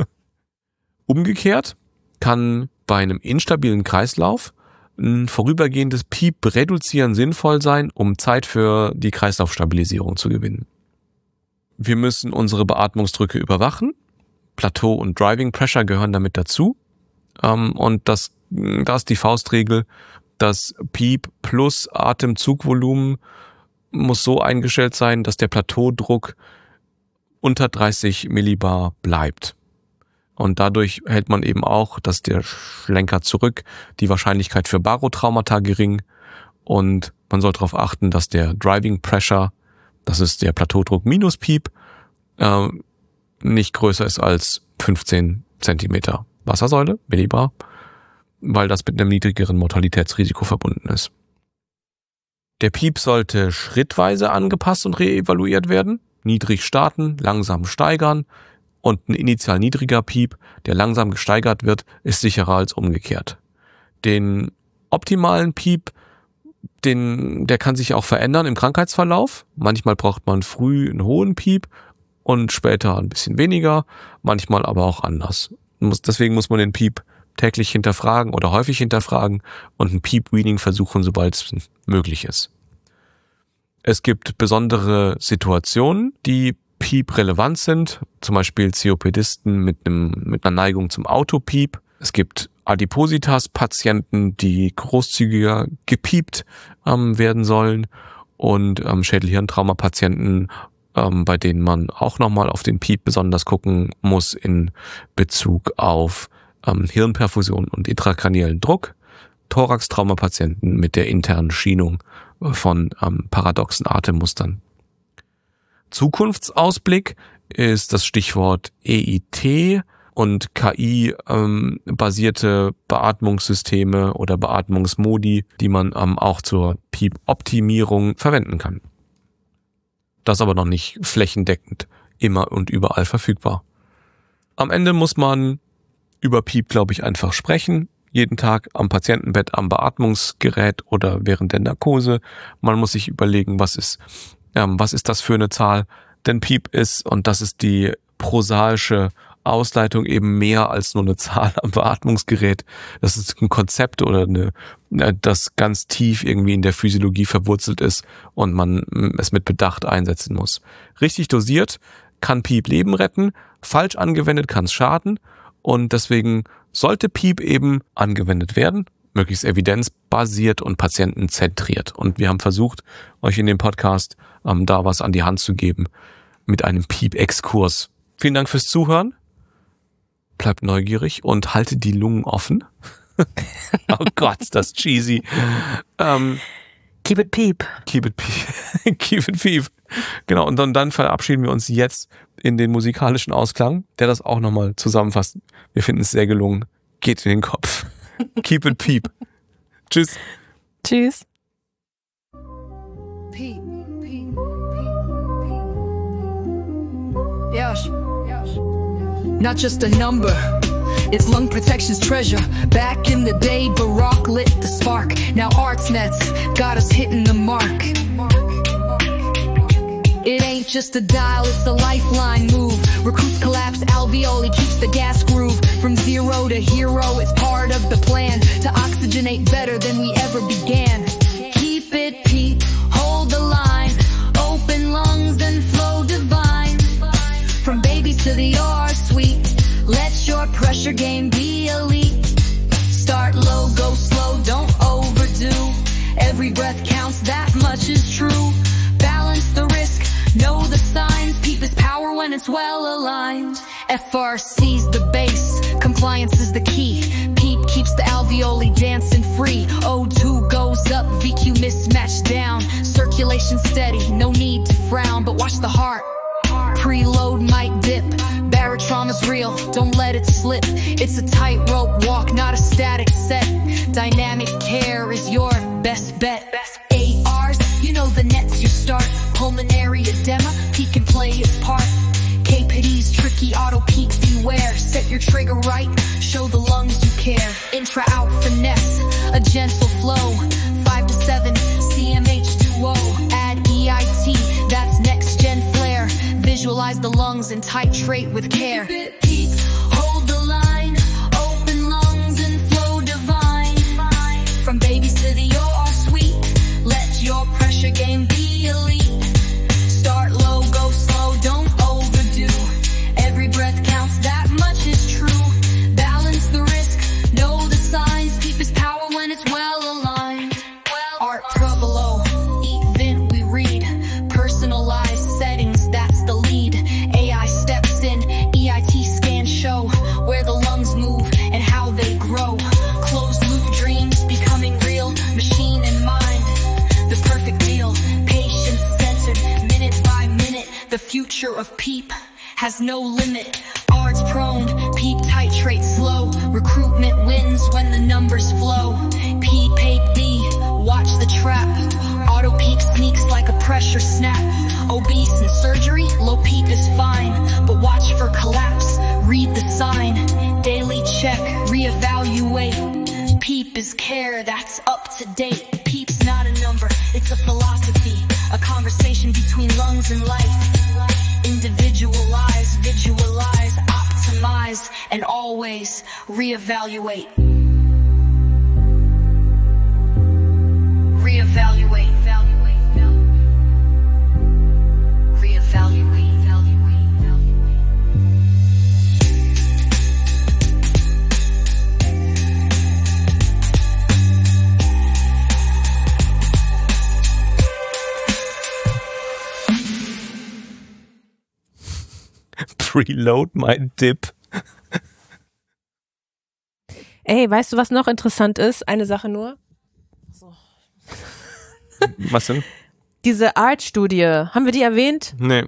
Speaker 1: Umgekehrt kann bei einem instabilen Kreislauf ein vorübergehendes PEEP reduzieren sinnvoll sein, um Zeit für die Kreislaufstabilisierung zu gewinnen. Wir müssen unsere Beatmungsdrücke überwachen. Plateau und Driving Pressure gehören damit dazu. Und da ist die Faustregel, das PEEP plus Atemzugvolumen muss so eingestellt sein, dass der Plateaudruck unter 30 Millibar bleibt. Und dadurch hält man eben auch, dass der Schlenker zurück, die Wahrscheinlichkeit für Barotraumata gering, und man soll darauf achten, dass der Driving Pressure, das ist der Plateaudruck minus PEEP, nicht größer ist als 15 Zentimeter Wassersäule, Millibar, weil das mit einem niedrigeren Mortalitätsrisiko verbunden ist. Der PEEP sollte schrittweise angepasst und reevaluiert werden, niedrig starten, langsam steigern, Und ein initial niedriger Piep, der langsam gesteigert wird, ist sicherer als umgekehrt. Den optimalen Piep, der kann sich auch verändern im Krankheitsverlauf. Manchmal braucht man früh einen hohen Piep und später ein bisschen weniger, manchmal aber auch anders. Deswegen muss man den Piep täglich hinterfragen oder häufig hinterfragen und ein Piep-Weaning versuchen, sobald es möglich ist. Es gibt besondere Situationen, die Piep relevant sind, zum Beispiel COPDisten mit einer Neigung zum Autopiep. Es gibt Adipositas-Patienten, die großzügiger gepiept werden sollen und Schädel-Hirntrauma-Patienten, bei denen man auch nochmal auf den Piep besonders gucken muss in Bezug auf Hirnperfusion und intrakraniellen Druck. Thorax-Traumapatienten mit der internen Schienung von paradoxen Atemmustern. Zukunftsausblick ist das Stichwort EIT und KI-basierte Beatmungssysteme oder Beatmungsmodi, die man auch zur Piep-Optimierung verwenden kann. Das aber noch nicht flächendeckend immer und überall verfügbar. Am Ende muss man über Piep, glaube ich, einfach sprechen. Jeden Tag am Patientenbett, am Beatmungsgerät oder während der Narkose. Man muss sich überlegen, was ist das für eine Zahl? Denn Piep ist, und das ist die prosaische Ausleitung, eben mehr als nur eine Zahl am Beatmungsgerät. Das ist ein Konzept oder das ganz tief irgendwie in der Physiologie verwurzelt ist und man es mit Bedacht einsetzen muss. Richtig dosiert kann Piep Leben retten, falsch angewendet kann es schaden und deswegen sollte Piep eben angewendet werden, möglichst evidenzbasiert und patientenzentriert. Und wir haben versucht, euch in dem Podcast da was an die Hand zu geben mit einem Piep-Exkurs. Vielen Dank fürs Zuhören. Bleibt neugierig und haltet die Lungen offen. Oh Gott, das ist cheesy.
Speaker 2: Keep it Piep.
Speaker 1: Keep it Piep. Keep it Piep. Genau, und dann verabschieden wir uns jetzt in den musikalischen Ausklang, der das auch nochmal zusammenfasst. Wir finden es sehr gelungen. Geht in den Kopf. Keep it Piep. Tschüss.
Speaker 2: Tschüss.
Speaker 3: Peep, peep, peep, peep. Yes. Not just a number, it's lung protection's treasure. Back in the day, Barack lit the spark. Now ArtsNets got us hitting the mark. It ain't just a dial, it's a lifeline move. Recruits collapse, alveoli keeps the gas groove. From zero to hero, it's part of the plan to oxygenate better than we ever began. Keep it Piep, hold the line. Open lungs and flow divine. From babies to the R suite, let your pressure game be elite. Start low, go slow, don't overdo. Every breath counts, that much is true. Balance the risk, know the signs. Piep is power when it's well aligned. FRC's the base, compliance is the key. Piep keeps the alveoli dancing free. O2 goes up, VQ mismatch down. Circulation steady, no need to frown. But watch the heart, preload might dip. Barotrauma's real, don't let it slip. It's a tightrope walk, not a static set. Dynamic care is your best bet. ARs, you know the nets you start. Pulmonary edema, Piep can play its part. KPD's tricky, auto peak, beware. Set your trigger right, show the lungs you care. Intra-out finesse, a gentle flow. 5 to 7, CMH2O. Add EIT, that's next-gen flair. Visualize the lungs and titrate with care. Piep, hold the line. Open lungs and flow divine. From babies to the OR suite, let your pressure game be elite. Start low, go slow, don't overdo. Every breath counts, that much is true. Balance the risk, know the signs. Piep is power when it's well aligned. Art Provolone, event we read. Personalized settings, that's the lead. AI steps in, EIT scans show where the lungs move and how they grow. Closed loop dreams becoming real, machine and mind, the perfect deal. Patient-centered, minute by minute. The future of Piep has no limit. Arts prone, Piep titrate slow. Recruitment wins when the numbers flow. Piep 8B, watch the trap. Auto Piep sneaks like a pressure snap. Obese in surgery, low Piep is fine, but watch for collapse. check, reevaluate. PEEP is care that's up to date. PEEP's not a number, it's a philosophy. A conversation between lungs and life. Individualize, visualize, optimize, and always reevaluate. Reevaluate, reevaluate.
Speaker 1: Preload my dip.
Speaker 2: Ey, weißt du, was noch interessant ist? Eine Sache nur.
Speaker 1: Was denn?
Speaker 2: Diese Art-Studie, haben wir die erwähnt?
Speaker 1: Nee.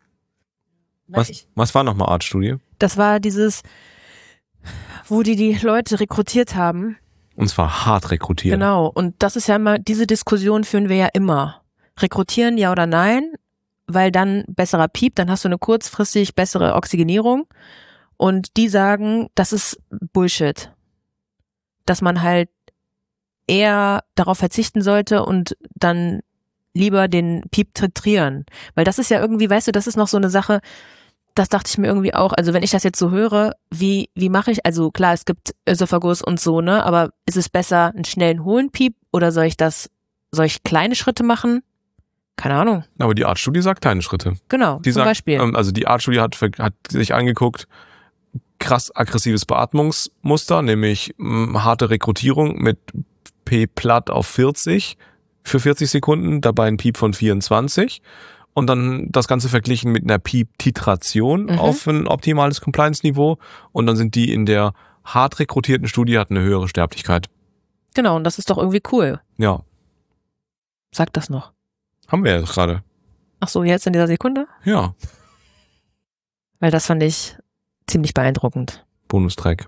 Speaker 1: Was war nochmal Art-Studie?
Speaker 2: Das war dieses, wo die Leute rekrutiert haben.
Speaker 1: Und zwar hart rekrutieren.
Speaker 2: Genau, und das ist ja immer, diese Diskussion führen wir ja immer. Rekrutieren, ja oder nein? Weil dann besserer Piep, dann hast du eine kurzfristig bessere Oxygenierung. Und die sagen, das ist Bullshit. Dass man halt eher darauf verzichten sollte und dann lieber den Piep titrieren. Weil das ist ja irgendwie, weißt du, das ist noch so eine Sache, das dachte ich mir irgendwie auch, also wenn ich das jetzt so höre, wie mache ich, also klar, es gibt Ösophagus und so, ne, aber ist es besser einen schnellen, hohen Piep oder soll ich kleine Schritte machen? Keine Ahnung.
Speaker 1: Aber die Art-Studie sagt kleine Schritte.
Speaker 2: Genau,
Speaker 1: die
Speaker 2: zum
Speaker 1: sagt,
Speaker 2: Beispiel.
Speaker 1: Also die Art-Studie hat sich angeguckt, krass aggressives Beatmungsmuster, nämlich harte Rekrutierung mit P platt auf 40 für 40 Sekunden, dabei ein Piep von 24 und dann das Ganze verglichen mit einer Piep-Titration auf ein optimales Compliance-Niveau und dann sind die in der hart rekrutierten Studie hatten eine höhere Sterblichkeit.
Speaker 2: Genau, und das ist doch irgendwie cool.
Speaker 1: Ja.
Speaker 2: Sag das noch.
Speaker 1: Haben wir ja gerade.
Speaker 2: Ach so, jetzt in dieser Sekunde?
Speaker 1: Ja.
Speaker 2: Weil das fand ich ziemlich beeindruckend.
Speaker 1: Bonustrack.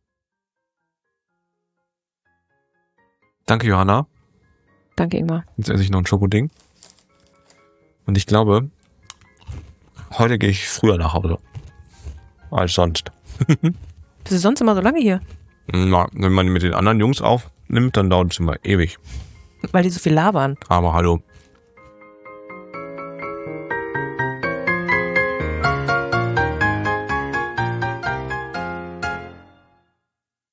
Speaker 1: Danke, Johanna.
Speaker 2: Danke, Ingmar.
Speaker 1: Jetzt esse ich noch ein Schokoding. Und ich glaube, heute gehe ich früher nach Hause. Als sonst.
Speaker 2: Bist du sonst immer so lange hier?
Speaker 1: Na, wenn man mit den anderen Jungs aufnimmt, dann dauert es immer ewig.
Speaker 2: Weil die so viel labern.
Speaker 1: Aber hallo.